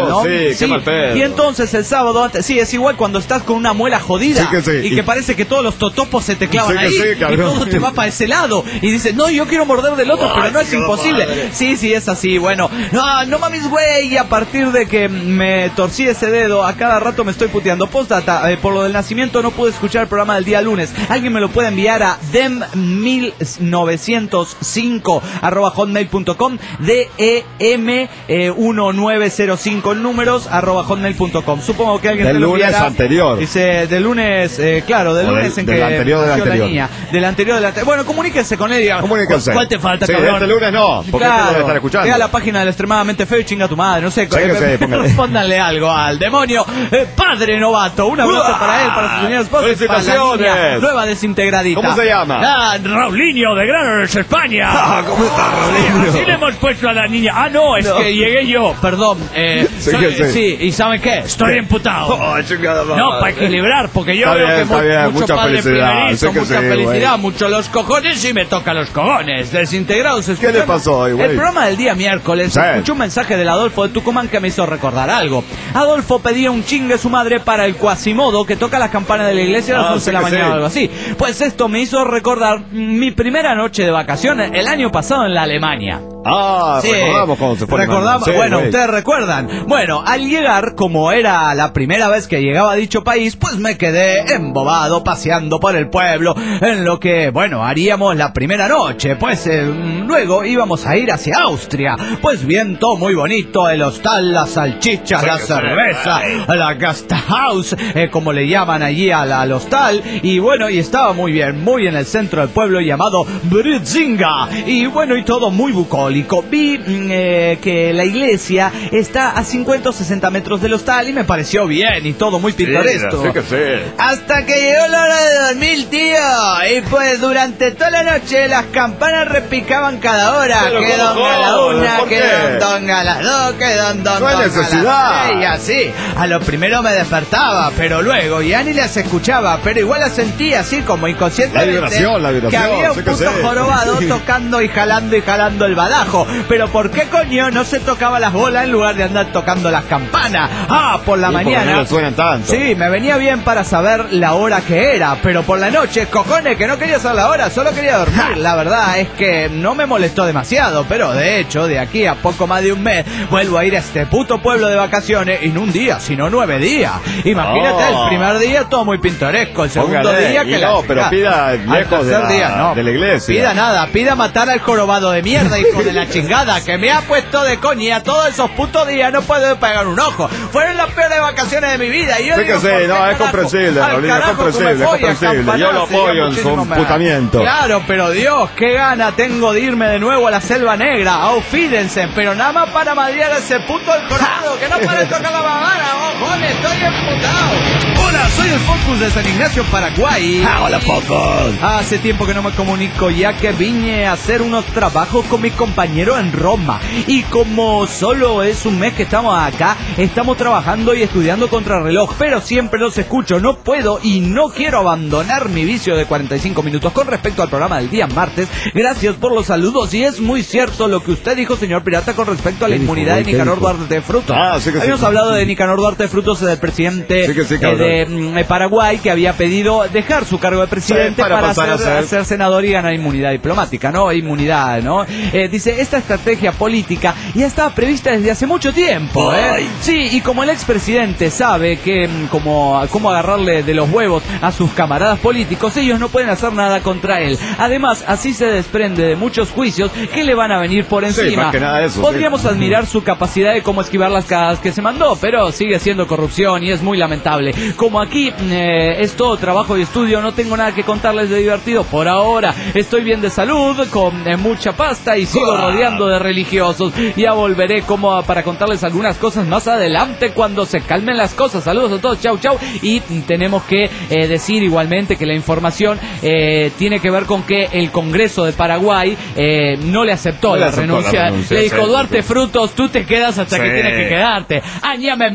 qué sí. mal pedo. Y entonces el sábado antes, sí, es igual cuando estás con una muela jodida Sí que sí. y, y que parece que todos los totopos se te clavan Sí que ahí sí, y cabrón. todo te va para ese lado y dices, no, yo quiero morder del otro, Ay, pero no es qué imposible. madre. Sí, sí, es así. Bueno, no, no mames, güey. Y a partir de que me torcí ese dedo, a cada rato me estoy puteando. Postdata, eh, por lo del nacimiento no pude escuchar el programa del día lunes. Alguien me lo puede enviar a dem mil novecientos cinco arroba hotmail punto com, D E M mil novecientos cinco números arroba hotmail punto com. Supongo que alguien Del te lo lunes enviará. anterior. Dice, del lunes, eh, claro, del O lunes del- en del que anterior del nació la anterior. niña. Del anterior del anterior. Bueno, comuníquense con él y digan, Comuníquense. ¿cuál te falta, Sí, cabrón? este lunes no, porque este lo debe estar escuchando. Ve a la página del Extremadamente Feo y chinga a tu madre, no sé. Sí, que eh, sí, póngale. Respóndanle algo al demonio. Eh, padre novato, un abrazo ¡Uah! para él, para su señora esposa, y para la ¡Felicitaciones! niña nueva desintegradita. ¿Cómo se llama? Ah, Raulinho de Granollers, España. Ah, ¿cómo está, Raulinho? Así le hemos puesto a la niña. Ah, no, es No. que llegué yo, perdón. Eh, Sí, soy- que sí. sí, ¿y saben qué? Estoy emputado. Oh, chingada madre. No, para equilibrar, porque yo Está veo bien, que está mu- bien, mucho mucha padre felicidad, primerizo, sé que mucha sí, felicidad, güey. mucho los cojones y me toca los cojones. Desintegrados. ¿Qué le escuchando pasó hoy, güey? El programa del día miércoles, Sí. escuché un mensaje del Adolfo de Tucumán que me hizo recordar algo. Adolfo pedía un chingue su madre para el Quasimodo que toca las campanas de la iglesia a las Ah, once sí de la que mañana sí. o algo así. Pues esto me hizo recordar mi primera noche de vacaciones el año pasado en la Alemania. Ah, Sí, recordamos cuando se fue. recordamos, Sí, bueno, güey. ustedes recuerdan. Bueno, al llegar, como era la primera vez que llegaba a dicho país, pues me quedé embobado paseando por el pueblo, en lo que, bueno, haríamos la primera noche. Pues eh, luego íbamos a ir hacia Austria. Pues bien, todo muy bonito, el hostal, las salchichas, la cerveza, la Gasthaus, eh, como le llaman allí al, al hostal. Y bueno, y estaba muy bien, muy en el centro del pueblo llamado Brüdzinga. Y bueno, y todo muy bucólico. Vi mm, eh, que la iglesia está a cincuenta o sesenta metros del hostal y me pareció bien y todo muy pintoresco. Sí, que sí. Hasta que llegó la hora de dormir, tío. Y pues durante toda la noche las campanas repicaban cada hora. Pero Que ¿cómo donga a la joder? una, ¿Por que qué? don donga a las dos, que don don No hay donga a las necesidad. tres, y así. A lo primero me despertaba, pero luego ya ni las escuchaba, pero igual las sentía así como inconscientemente. La vibración, la vibración, Que había un sí que puto sí. jorobado tocando y jalando y jalando el badajo. Pero ¿por qué coño no se tocaba las bolas en lugar de andar tocando las campanas? Ah, por la Y porque mañana. no le suenan tanto. Sí, me venía bien para saber la hora que era, pero por la noche, cojones, que no quería saber la hora, solo quería dormir. La verdad es que no me molestó demasiado, pero de hecho, de aquí a poco más de un mes, vuelvo a ir a este puto pueblo de vacaciones, y no un día, sino nueve días. Imagínate, Oh. el primer día todo muy pintoresco, el segundo Póngale, día y que no, la pero chingada. pida Al lejos de tercer la- día, no. de la iglesia. Pida nada, pida matar al jorobado de mierda, hijo de la chingada, que me ha puesto de coña y a todos esos putos días no puedo pegar un ojo. Fueron las peores vacaciones de mi vida. Y yo Sí digo, que sí, ¿por qué no, es carajo? comprensible, Al Raulín, es carajo, comprensible, como es voy a comprensible. Yo lo campanarse, apoyo yo en su muchísimo me- emputamiento. Claro, pero Dios, qué gana tengo de irme de nuevo a la Selva Negra. Aufídense, pero nada más para madrear a ese puto del jorobado, que no para de tocar la babara, ojones, estoy emputado. Hola, soy el Focus de San Ignacio, Paraguay. Ah, hola, Focus. Hace tiempo que no me comunico, ya que vine a hacer unos trabajos con mi compañero en Roma. Y como solo es un mes que estamos acá, estamos trabajando y estudiando contrarreloj, pero siempre los escucho. No puedo y no quiero abandonar mi vicio de cuarenta y cinco minutos con respecto al programa del día martes. Gracias por los saludos. Y es muy cierto lo que usted dijo, señor Pirata, con respecto a la ¿Qué dijo, inmunidad de güey? ¿Qué Nicanor dijo? Duarte de Frutos. Ah, sí que sí. Habíamos hablado de Nicanor Duarte de Frutos, del presidente Sí que sí, eh, cabrón. de mm, eh, Paraguay, que había pedido dejar su cargo de presidente Sí, para para, pasar a ser, ser- a ser senador y ganar inmunidad diplomática, ¿no? Inmunidad, ¿no? Eh, dice, esta estrategia política ya estaba prevista desde hace mucho tiempo, ¿eh? Ay. Sí, y como el expresidente sabe que mm, como, cómo agarrarle de los huevos a sus camaradas políticos, ellos no pueden hacer nada contra él. Además, así se desprende de muchos juicios que le van a venir por Sí, encima. más que nada eso, Podríamos sí. admirar su capacidad de cómo esquivar las cagadas que se mandó, pero sigue siendo corrupción y es muy lamentable. Como aquí eh, es todo trabajo y estudio, no tengo nada que contarles de divertido por ahora. Estoy bien de salud, con eh, mucha pasta y sigo rodeando de religiosos. Ya volveré como para contarles algunas cosas más adelante cuando se calmen las cosas. Saludos a todos, chau chau. Y mm, tenemos que eh, decir igualmente que la información eh, tiene que ver con que el Congreso de Paraguay eh, no le aceptó No le la aceptó la renuncia. renuncia, Le dijo, sí, Duarte sí. Frutos, tú te quedas hasta que Sí. tienes que quedarte. ¡Añame vi por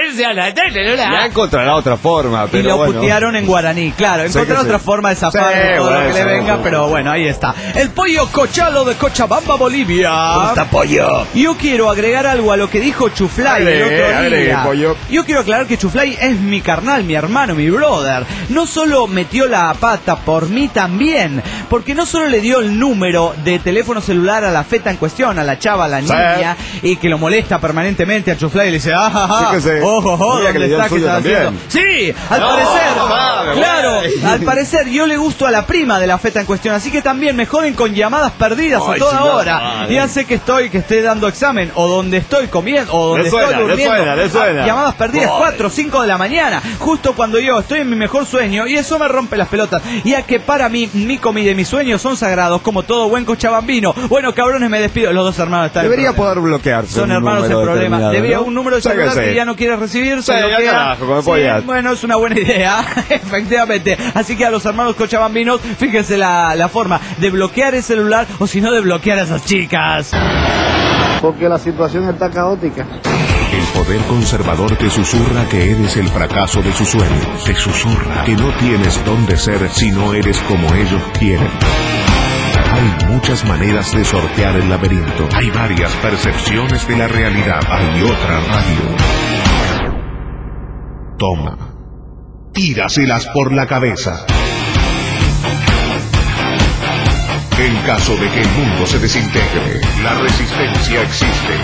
Ya encontrará otra forma, pero y lo bueno. putearon en guaraní, claro. Sé Encontraron que otra sí. forma de zafar Sí, de todo bueno, lo que le sí, venga, bueno. pero bueno, ahí está. El pollo cochalo de Cochabamba, Bolivia. ¿Cómo está, pollo? Yo quiero agregar algo a lo que dijo Chuflay el Agregue, otro agregue, día. pollo. Yo quiero aclarar que Chuflay es mi carnal, mi hermano, mi brother. No solo metió la pata por mí también, porque no solo le dio el número de teléfono celular a la feta en cuestión, a la chava, a la Sí. niña, y que lo molesta permanentemente a Chuflay y le dice, ah, ja, ja, Fíjese, ojo, ojo, mira que ¿dónde le dio está? el ¿Qué suyo está haciendo? también. Sí, al No, parecer, madre, claro, güey. al parecer yo le gusto a la prima de la feta en cuestión, así que también me joden con llamadas perdidas Ay, a toda chingada hora. madre. Ya sé que estoy, que estoy dando examen, o donde estoy comiendo, o donde Le suena, estoy le durmiendo. suena, le suena. Ah, llamadas perdidas, Ay. cuatro o cinco de la mañana, justo cuando yo estoy en mi mejor sueño, y eso me rompe las pelotas. Ya que para mí, mi comida y mis sueños son sagrados, como todo buen cochabambino. Bueno, cabrones, me despido. Los dos hermanos están en Debería problema. poder bloquearse. Son un hermanos en número problema. determinado, Debería ¿no? un número de Sí que celular que sí. ya no quiere recibir, Sí, se ya bloquea. carajo, como Sí, pollas. bueno, es una buena idea, efectivamente. Así que a los hermanos cochabambinos, fíjense la, la forma de bloquear el celular o si no de bloquear a esas chicas. Porque la situación está caótica. El poder conservador te susurra que eres el fracaso de sus sueños. Te susurra que no tienes dónde ser si no eres como ellos quieren. Hay muchas maneras de sortear el laberinto. Hay varias percepciones de la realidad. Hay otra radio. Toma. Tíraselas por la cabeza. En caso de que el mundo se desintegre, la resistencia existe.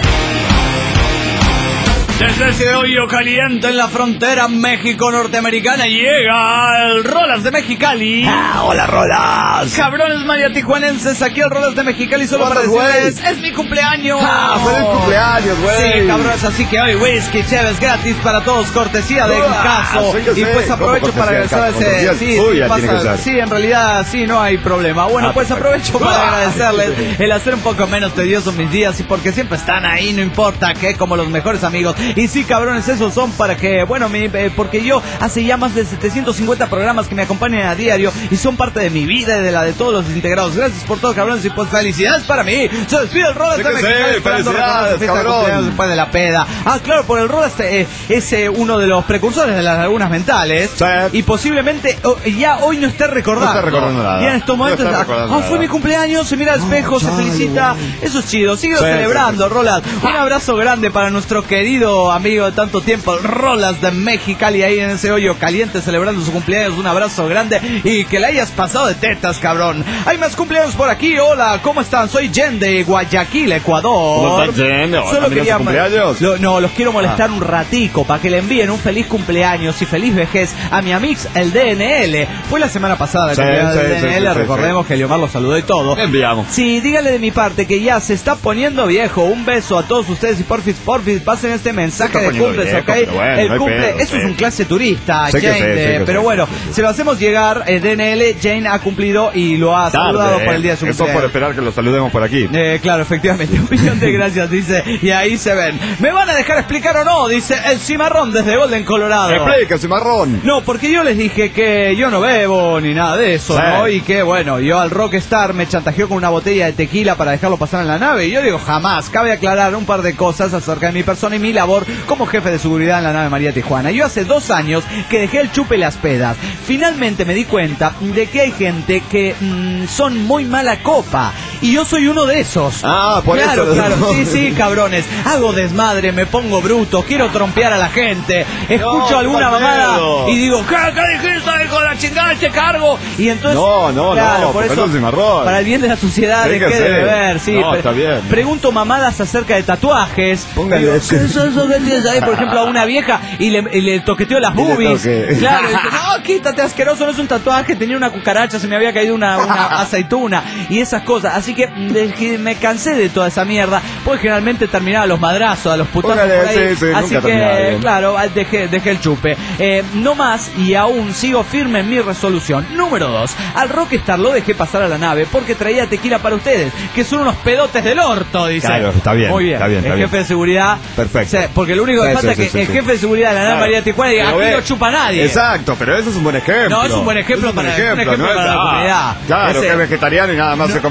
Desde ese hoyo caliente en la frontera México-Norteamericana llega el Rolas de Mexicali. Ah, hola, Rolas. Cabrones mariatijuanenses, aquí el Rolas de Mexicali solo para ¿Cuántos, güey? decirles, es mi cumpleaños. Ah, feliz cumpleaños, güey. Sí, cabrones, así que hoy whisky, cheves gratis para todos, cortesía de Ah, caso. sí que Y sé. pues aprovecho ¿Cómo para cortesía de agradecer Caso? ese... Cortesía Sí, suya sí, tiene que pasa, ser. sí, en realidad sí, no hay problema. Bueno, Ah, pues perfecto. aprovecho para Ah, agradecerles sí, sí. el hacer un poco menos tedioso mis días y porque siempre están ahí, no importa que como los mejores amigos. Y sí, cabrones, esos son para que, bueno, mi, eh, porque yo hace ya más de setecientos cincuenta programas que me acompañan a diario y son parte de mi vida y de la de todos los integrados. Gracias por todo, cabrones, y pues felicidades para mí. Se despide el Rolas Sí de que Mexicali, sí, esperando felicidades, recordar su fiesta de cabrón. cumpleaños después de la peda. Ah, claro, por el Rolas eh, es eh, uno de los precursores de las lagunas mentales. Sí. Y posiblemente oh, ya hoy no esté recordando. No está recordando nada. Y en estos No momentos, está ah, recordando ah, nada. fue mi cumpleaños, se mira al espejo, se felicita. Eso es chido, sigue Sí, celebrando, sí, sí. Rolas. Un abrazo grande para nuestro querido amigo de tanto tiempo, Rolas de Mexicali, ahí en ese hoyo caliente celebrando su cumpleaños. Un abrazo grande y que le hayas pasado de tetas, cabrón. Hay más cumpleaños por aquí. Hola, ¿cómo están? Soy Jen de Guayaquil, Ecuador. ¿Cómo estás, Jen? ¿También Solo es tu quería cumpleaños? Lo- no, los quiero molestar Ah. un ratico para que le envíen un feliz cumpleaños y feliz vejez a mi amix el D N L. Fue la semana pasada el Sí, cumpleaños sí, del sí, D N L, sí, sí, recordemos que Leomar lo saludó y todo. Le enviamos. Sí, dígale de mi parte que ya se está poniendo viejo. Un beso a todos ustedes y porfis, porfis, pasen este mensaje Se está de poniendo cumples, viejo, ¿ok? pero bueno, el no hay cumple, pedo, eso es sí. un clase turista, Sé que Jane, sé, sé de- que pero sé. bueno, se lo hacemos llegar, eh, D N L, Jane ha cumplido y lo ha saludado Tarde, por el día de su Eso por cumpleaños. esperar que lo saludemos por aquí. Eh, claro, efectivamente, un millón de gracias, dice, y ahí se ven. ¿Me van a dejar explicar o no? Dice el Cimarrón desde Golden, Colorado. Explica, cimarrón. No, porque yo les dije que yo no bebo ni nada de eso, Sí. ¿no? Y que, bueno, yo al Rockstar me chantajeó con una botella de tequila para dejarlo pasar en la nave. Y yo digo, jamás. Cabe aclarar un par de cosas acerca de mi persona y mi labor como jefe de seguridad en la nave María Tijuana. Yo hace dos años que dejé el chupe y las pedas. Finalmente me di cuenta de que hay gente que mm, son muy mala copa. Y yo soy uno de esos. Ah, por claro, eso. Claro, sí, sí, cabrones. Hago desmadre, me pongo bruto, quiero trompear a la gente. Escucho No, alguna mal mamada pedo. y digo, ¿qué, qué dijiste, hijo de la chingada, te cargo? Y entonces, No, no, claro, no, por porque eso, eso es cimarrón. para el bien de la sociedad, Sí dejé que de sé. beber, sí. No, pre- está bien. Pregunto mamadas acerca de tatuajes. Póngale Digo, ese. ¿qué es eso que tienes ahí? Por ejemplo, a una vieja y le, y le toqueteo las Y le boobies. toque. Claro, y dice, no, quítate, asqueroso, no es un tatuaje, tenía una cucaracha, se me había caído una, una aceituna y esas cosas. Así que dejé- me cansé de toda esa mierda, porque generalmente terminaba a los madrazos, a los putazos Póngale, por ahí. sí, sí, Así nunca terminaba que, bien. claro, dejé, dejé el chupe. Eh, no más, y aún sigo firme en mi resolución. Número dos, al Rockstar lo dejé pasar a la nave porque traía tequila para ustedes, que son unos pedotes del orto, dice. Claro, está bien, Muy bien, está bien, está el bien. jefe de seguridad. Perfecto. O sea, porque lo único que Sí, falta sí, es que sí, el sí. jefe de seguridad de la nave Claro. María Tijuana diga, Pero aquí ve- no chupa nadie. Exacto, pero eso es un buen ejemplo. No, es un buen ejemplo Es un buen para- es un ejemplo no es- para la ah, comunidad. Claro, Ese- que es vegetariano y nada más No. se come comida vegetariana.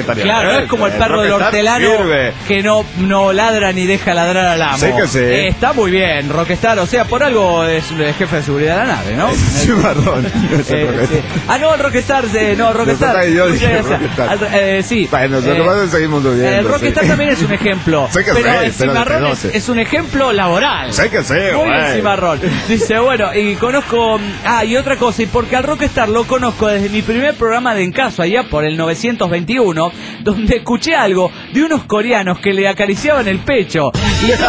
vegetariano. Claro, no es como el perro del hortelano sirve. que no, no ladra ni deja ladrar al amo. Sí que sí. Eh, está muy bien, Rockstar. O sea, por algo es el jefe de seguridad de la nave, ¿no? Sí, marrón. Eh, sí. Ah, no, el Rockstar, eh, no, Rockstar. Yo dije Muchas gracias. Rockstar. Al- eh, sí. Bueno, Eh, nosotros seguimos viendo. El Rockstar sí. también es un ejemplo. Sé que pero sí, el pero cimarrón que no es, sé. es un ejemplo laboral. Sé que sí, Muy bien, güey. cimarrón. Dice, bueno, y conozco. Ah, y otra cosa, y porque al Rockstar lo conozco desde mi primer programa de Encaso, allá por el novecientos veintiuno, donde escuché algo de unos coreanos que le acariciaban el pecho. Y yo,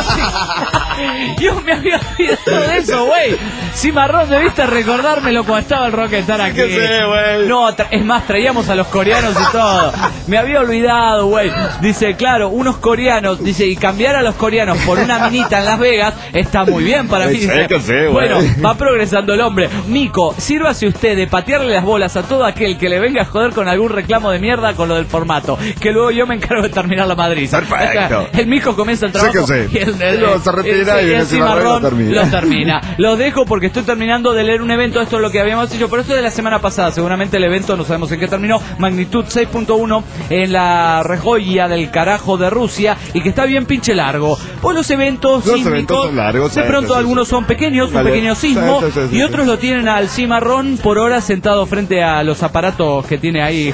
yo me había olvidado de eso, güey. Cimarrón, debiste recordármelo cuando estaba el Rockstar aquí. que sí, güey. No, tra- es más, traíamos a los coreanos y todo. Me había olvidado, güey. Dice, claro, unos coreanos, dice, y cambiar a los coreanos por una minita en Las Vegas está muy bien para mí. Sí, Dice, que sí, güey. bueno, va progresando el hombre. Mico, sírvase usted de patearle las bolas a todo aquel que le venga a joder con algún reclamo de mierda con lo del formato, que luego yo me encargo de terminar la Madrid. Perfecto. O sea, el Mico comienza el trabajo Sí que sí. y el, el- Luego se retira el- y el el cimarrón cimarrón lo termina. lo termina. Lo dejo porque estoy terminando de leer un evento. Esto es lo que habíamos dicho, pero esto es de la semana pasada. Seguramente el evento no sabemos en qué terminó. Magnitud seis punto uno en la rejoya del carajo de Rusia, y que está bien pinche largo. Pues los eventos Los sísmicos, eventos son largos, de sí, pronto sí, algunos sí. son pequeños, un Vale. pequeño sismo, Sí, sí, sí, y sí, otros sí. lo tienen al cimarrón por hora sentado frente a los aparatos que tiene ahí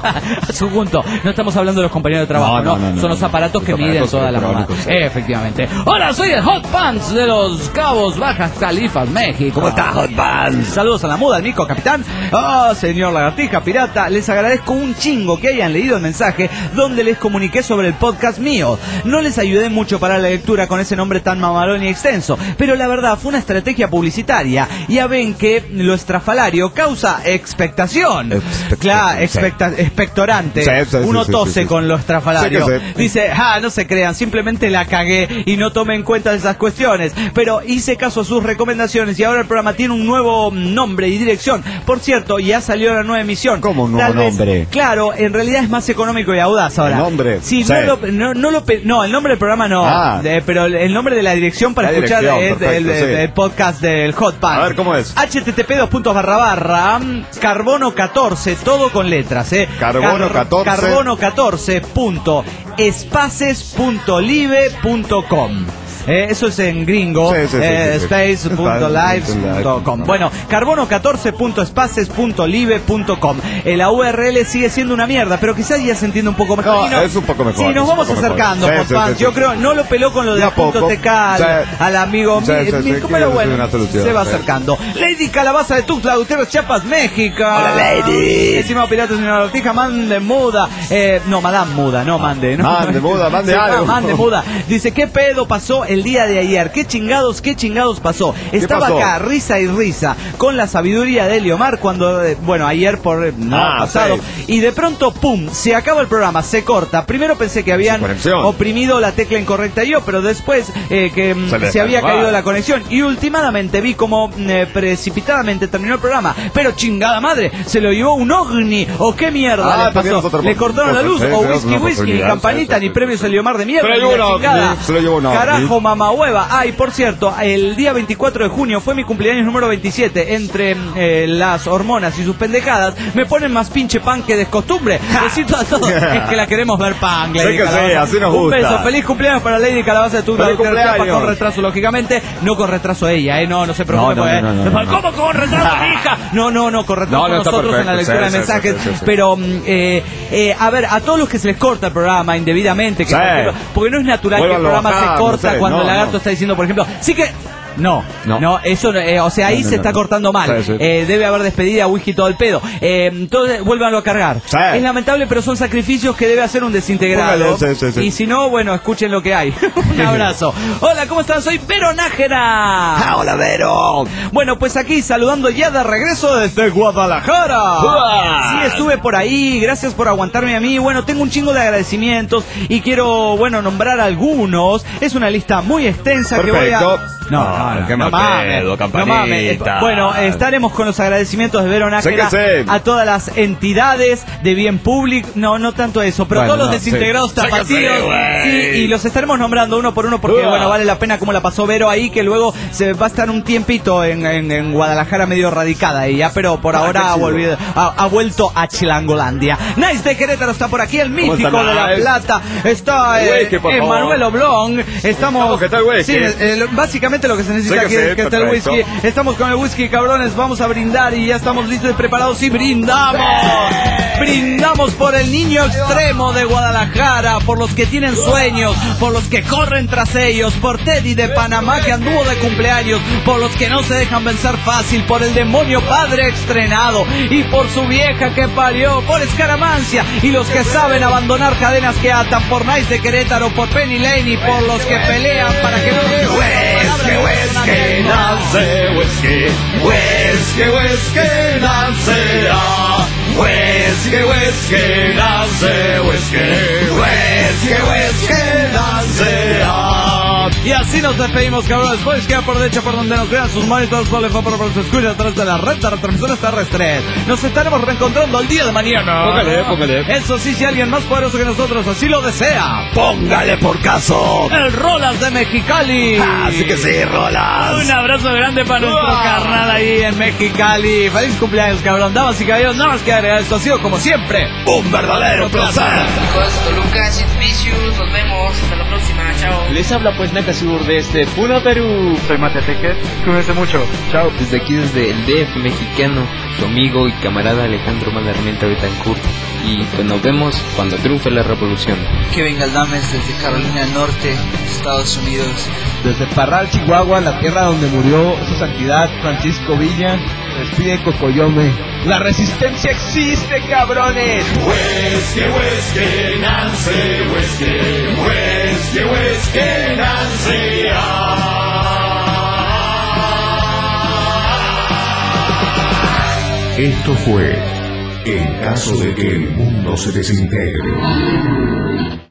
a su punto. No estamos hablando de los compañeros de trabajo, No, ¿no? no, no, no, son los no. aparatos Los que miden aparatos toda la mamá. electrónicos, sí. Efectivamente. Hola, soy el Hot Pants de los Cabos Bajas Califas, México. ¿Cómo está, Hot Pants? Saludos a la muda, Nico, capitán. Oh, señor Lagartija Pirata, les agradezco un chingo que hayan leído el mensaje donde les comuniqué sobre el podcast mío. No les ayudé mucho para la lectura con ese nombre tan mamalón y extenso, pero la verdad fue una estrategia publicitaria. Ya ven que lo estrafalario causa expectación. Expectación, Claro, sí. expecta- expectorante. Sí, sí, sí, Uno sí, tose sí, sí. con lo estrafalario. Sí que sí. Dice, ah, no se crean, simplemente la cagué y no tomé en cuenta esas cuestiones. Pero hice caso a sus recomendaciones y ahora el programa tiene un nuevo nombre y dirección. Por cierto, ya salió la nueva emisión. ¿Cómo un nuevo Tal vez- nombre? Claro, en realidad es más económico y audaz ahora. ¿El nombre? Sí, Sí. No, lo, no, no lo pe- no, el nombre del programa no. Ah. De- pero el nombre de la dirección para La escuchar dirección, es perfecto, el, sí. el podcast del Hot Pants. A ver, ¿cómo es? H T T P dos puntos barra barra carbono catorce, todo con letras, eh. Carbono catorce. Carbono catorce punto espaces punto live punto com. Eh, eso es en gringo, Sí, sí, sí, eh, sí, sí. space punto lives punto com. Bueno, carbono catorce punto espaces punto live punto com. Eh, la U R L sigue siendo una mierda, pero quizás ya se entiende un poco mejor. No, Y no- es un poco mejor, Sí, es nos un vamos poco mejor. acercando, Sí, Hot sí, Pants. sí, Yo sí. creo, no lo peló con lo De del a punto poco. T K al, Sí. al amigo Sí, mi- sí, mi- sí, pero quiero bueno, una solución, se va sí. acercando. Lady Calabaza de Tuxtla Gutiérrez, Chiapas, México. Hola, Lady. Estimado pirata, señora Ortija, mande muda. Eh, no, madame muda, no mande. No. Mande muda, mande Sí, algo. Mande muda. Dice, ¿qué pedo pasó el día de ayer? ¿Qué chingados, qué chingados pasó? Estaba pasó? acá, risa y risa, con la sabiduría de Eliomar cuando, eh, bueno, ayer por, no, Ah, pasado, sí. y de pronto, pum, se acaba el programa, se corta. Primero pensé que habían Conexión. oprimido la tecla incorrecta yo, pero después eh, que mm, Se se, les había descargaba. caído la conexión. Y últimamente vi como mm, eh, precipitadamente terminó el programa. Pero chingada madre, se lo llevó un ovni. ¿O qué mierda Ah, le pasó? teníamos otra Le cortaron la luz. sí, O tenemos whisky una whisky, ni posibilidad, campanita, sí, sí, ni sí. premios Eliomar de mierda. Se lo ni llevó la un ovni, chingada. se lo llevó un ovni. Carajo, mamá hueva. Ah, y por cierto, el día veinticuatro de junio fue mi cumpleaños número veintisiete. Entre eh, las hormonas y sus pendejadas, me ponen más pinche pan que descostumbre. Besito a todos. Es que la queremos ver pan, Lady Sí que sí, Calabaza. así nos Un gusta. beso, feliz cumpleaños para Lady Calabaza de tu Feliz cumpleaños. con retraso, lógicamente. No con retraso ella, ¿eh? No, no se preocupe. No, no, eh. no, no, no, ¿Cómo con retraso, mi hija? No, no, no, con retraso No, no, está nosotros en la perfecto, lectura sí, de sí, mensajes. sí, sí, sí. Pero, mm, eh, eh, a ver, a todos los que se les corta el programa indebidamente, que Sí. por ejemplo, porque no es natural que el Vuélvanlo a programa bajar, se corta no sé, cuando no, el lagarto no. está diciendo, por ejemplo, sí que... No, no, No. eso, eh, o sea, ahí No, no, se no, está no. cortando mal. Sí, sí. Eh, debe haber despedida a whisky todo el pedo. Eh, entonces, vuélvanlo a cargar. Sí. Es lamentable, pero son sacrificios que debe hacer un desintegrado. Póngale, sí, sí, sí. Y si no, bueno, escuchen lo que hay. Un abrazo. Hola, ¿cómo están? Soy Vero Nájera. Ah, hola, Vero. Bueno, pues aquí saludando ya de regreso desde Guadalajara. ¡Uah! Sí, estuve por ahí. Gracias por aguantarme a mí. Bueno, tengo un chingo de agradecimientos y quiero, bueno, nombrar algunos. Es una lista muy extensa que voy a... Perfecto. No, Ah. no, qué no mal pedo, mames, no mames. Eh, Campanita. Bueno, estaremos con los agradecimientos de Vero Nájera Séquese. a todas las entidades de bien público, no, no tanto eso, pero Bueno, todos los no, desintegrados sí. tapatíos, Séquese, sí, güey. y los estaremos nombrando uno por uno porque, Uh. bueno, vale la pena como la pasó Vero ahí, que luego se va a estar un tiempito en, en, en Guadalajara medio radicada ella, pero por Ah, ahora qué ha, chido. volvido, ha, ha vuelto a Chilangolandia. Nice de Querétaro está por aquí, el mítico está, de La Nice? Plata, está eh, Whisky, por favor. Emanuel Oblong, estamos... Vamos, ¿qué tal, whisky? Sí, eh, lo- básicamente lo que se necesita Sí, aquí que es sí, que esté el perfecto. whisky. Estamos con el whisky, cabrones, vamos a brindar y ya estamos listos y preparados y brindamos. Brindamos por el niño extremo de Guadalajara, por los que tienen sueños, por los que corren tras ellos, por Teddy de Panamá que anduvo de cumpleaños, por los que no se dejan vencer fácil, por el demonio padre estrenado y por su vieja que parió, por Escaramancia y los que saben abandonar cadenas que atan, por Nice de Querétaro, por Penny Lane y por los que pelean para que no Whisky, whisky, nace, whisky, whisky, whisky, nace, ah. Whisky, whisky, nace, whisky, whisky, whisky, nace, ah. Y así nos despedimos, cabrones. Puedes quedar por derecha por donde nos vean sus monitores, por el por por su escucha a través de la red de retransmisiones terrestres. Nos estaremos reencontrando el día de mañana. Póngale, póngale. Eso sí, si alguien más poderoso que nosotros así lo desea. Póngale por caso. El Rolas de Mexicali. Así que sí, Rolas. Un abrazo grande para nuestro Uah. carnal ahí en Mexicali. Feliz cumpleaños, cabrón. Damas y caballeros, nada más que agregar. Esto ha sido como siempre Un verdadero placer. Chicos, Toluca, Sid Vicious, nos vemos, hasta la próxima, chao. Les habla pues Nakasur desde Puno, Perú. Soy Mateteque, cuídense mucho, chao. Desde aquí, desde el D F mexicano, su amigo y camarada Alejandro Malarmenta Betancourt. Y pues nos vemos cuando triunfe la revolución. Kevin Galdames desde Carolina del Norte, Estados Unidos. Desde Parral, Chihuahua, la tierra donde murió su santidad Francisco Villa, despide Cocoyome. ¡La resistencia existe, cabrones! Whisky, whisky, Nancy, whisky, whisky, whisky, Nancy, ah. Esto fue En caso de que el mundo se desintegre.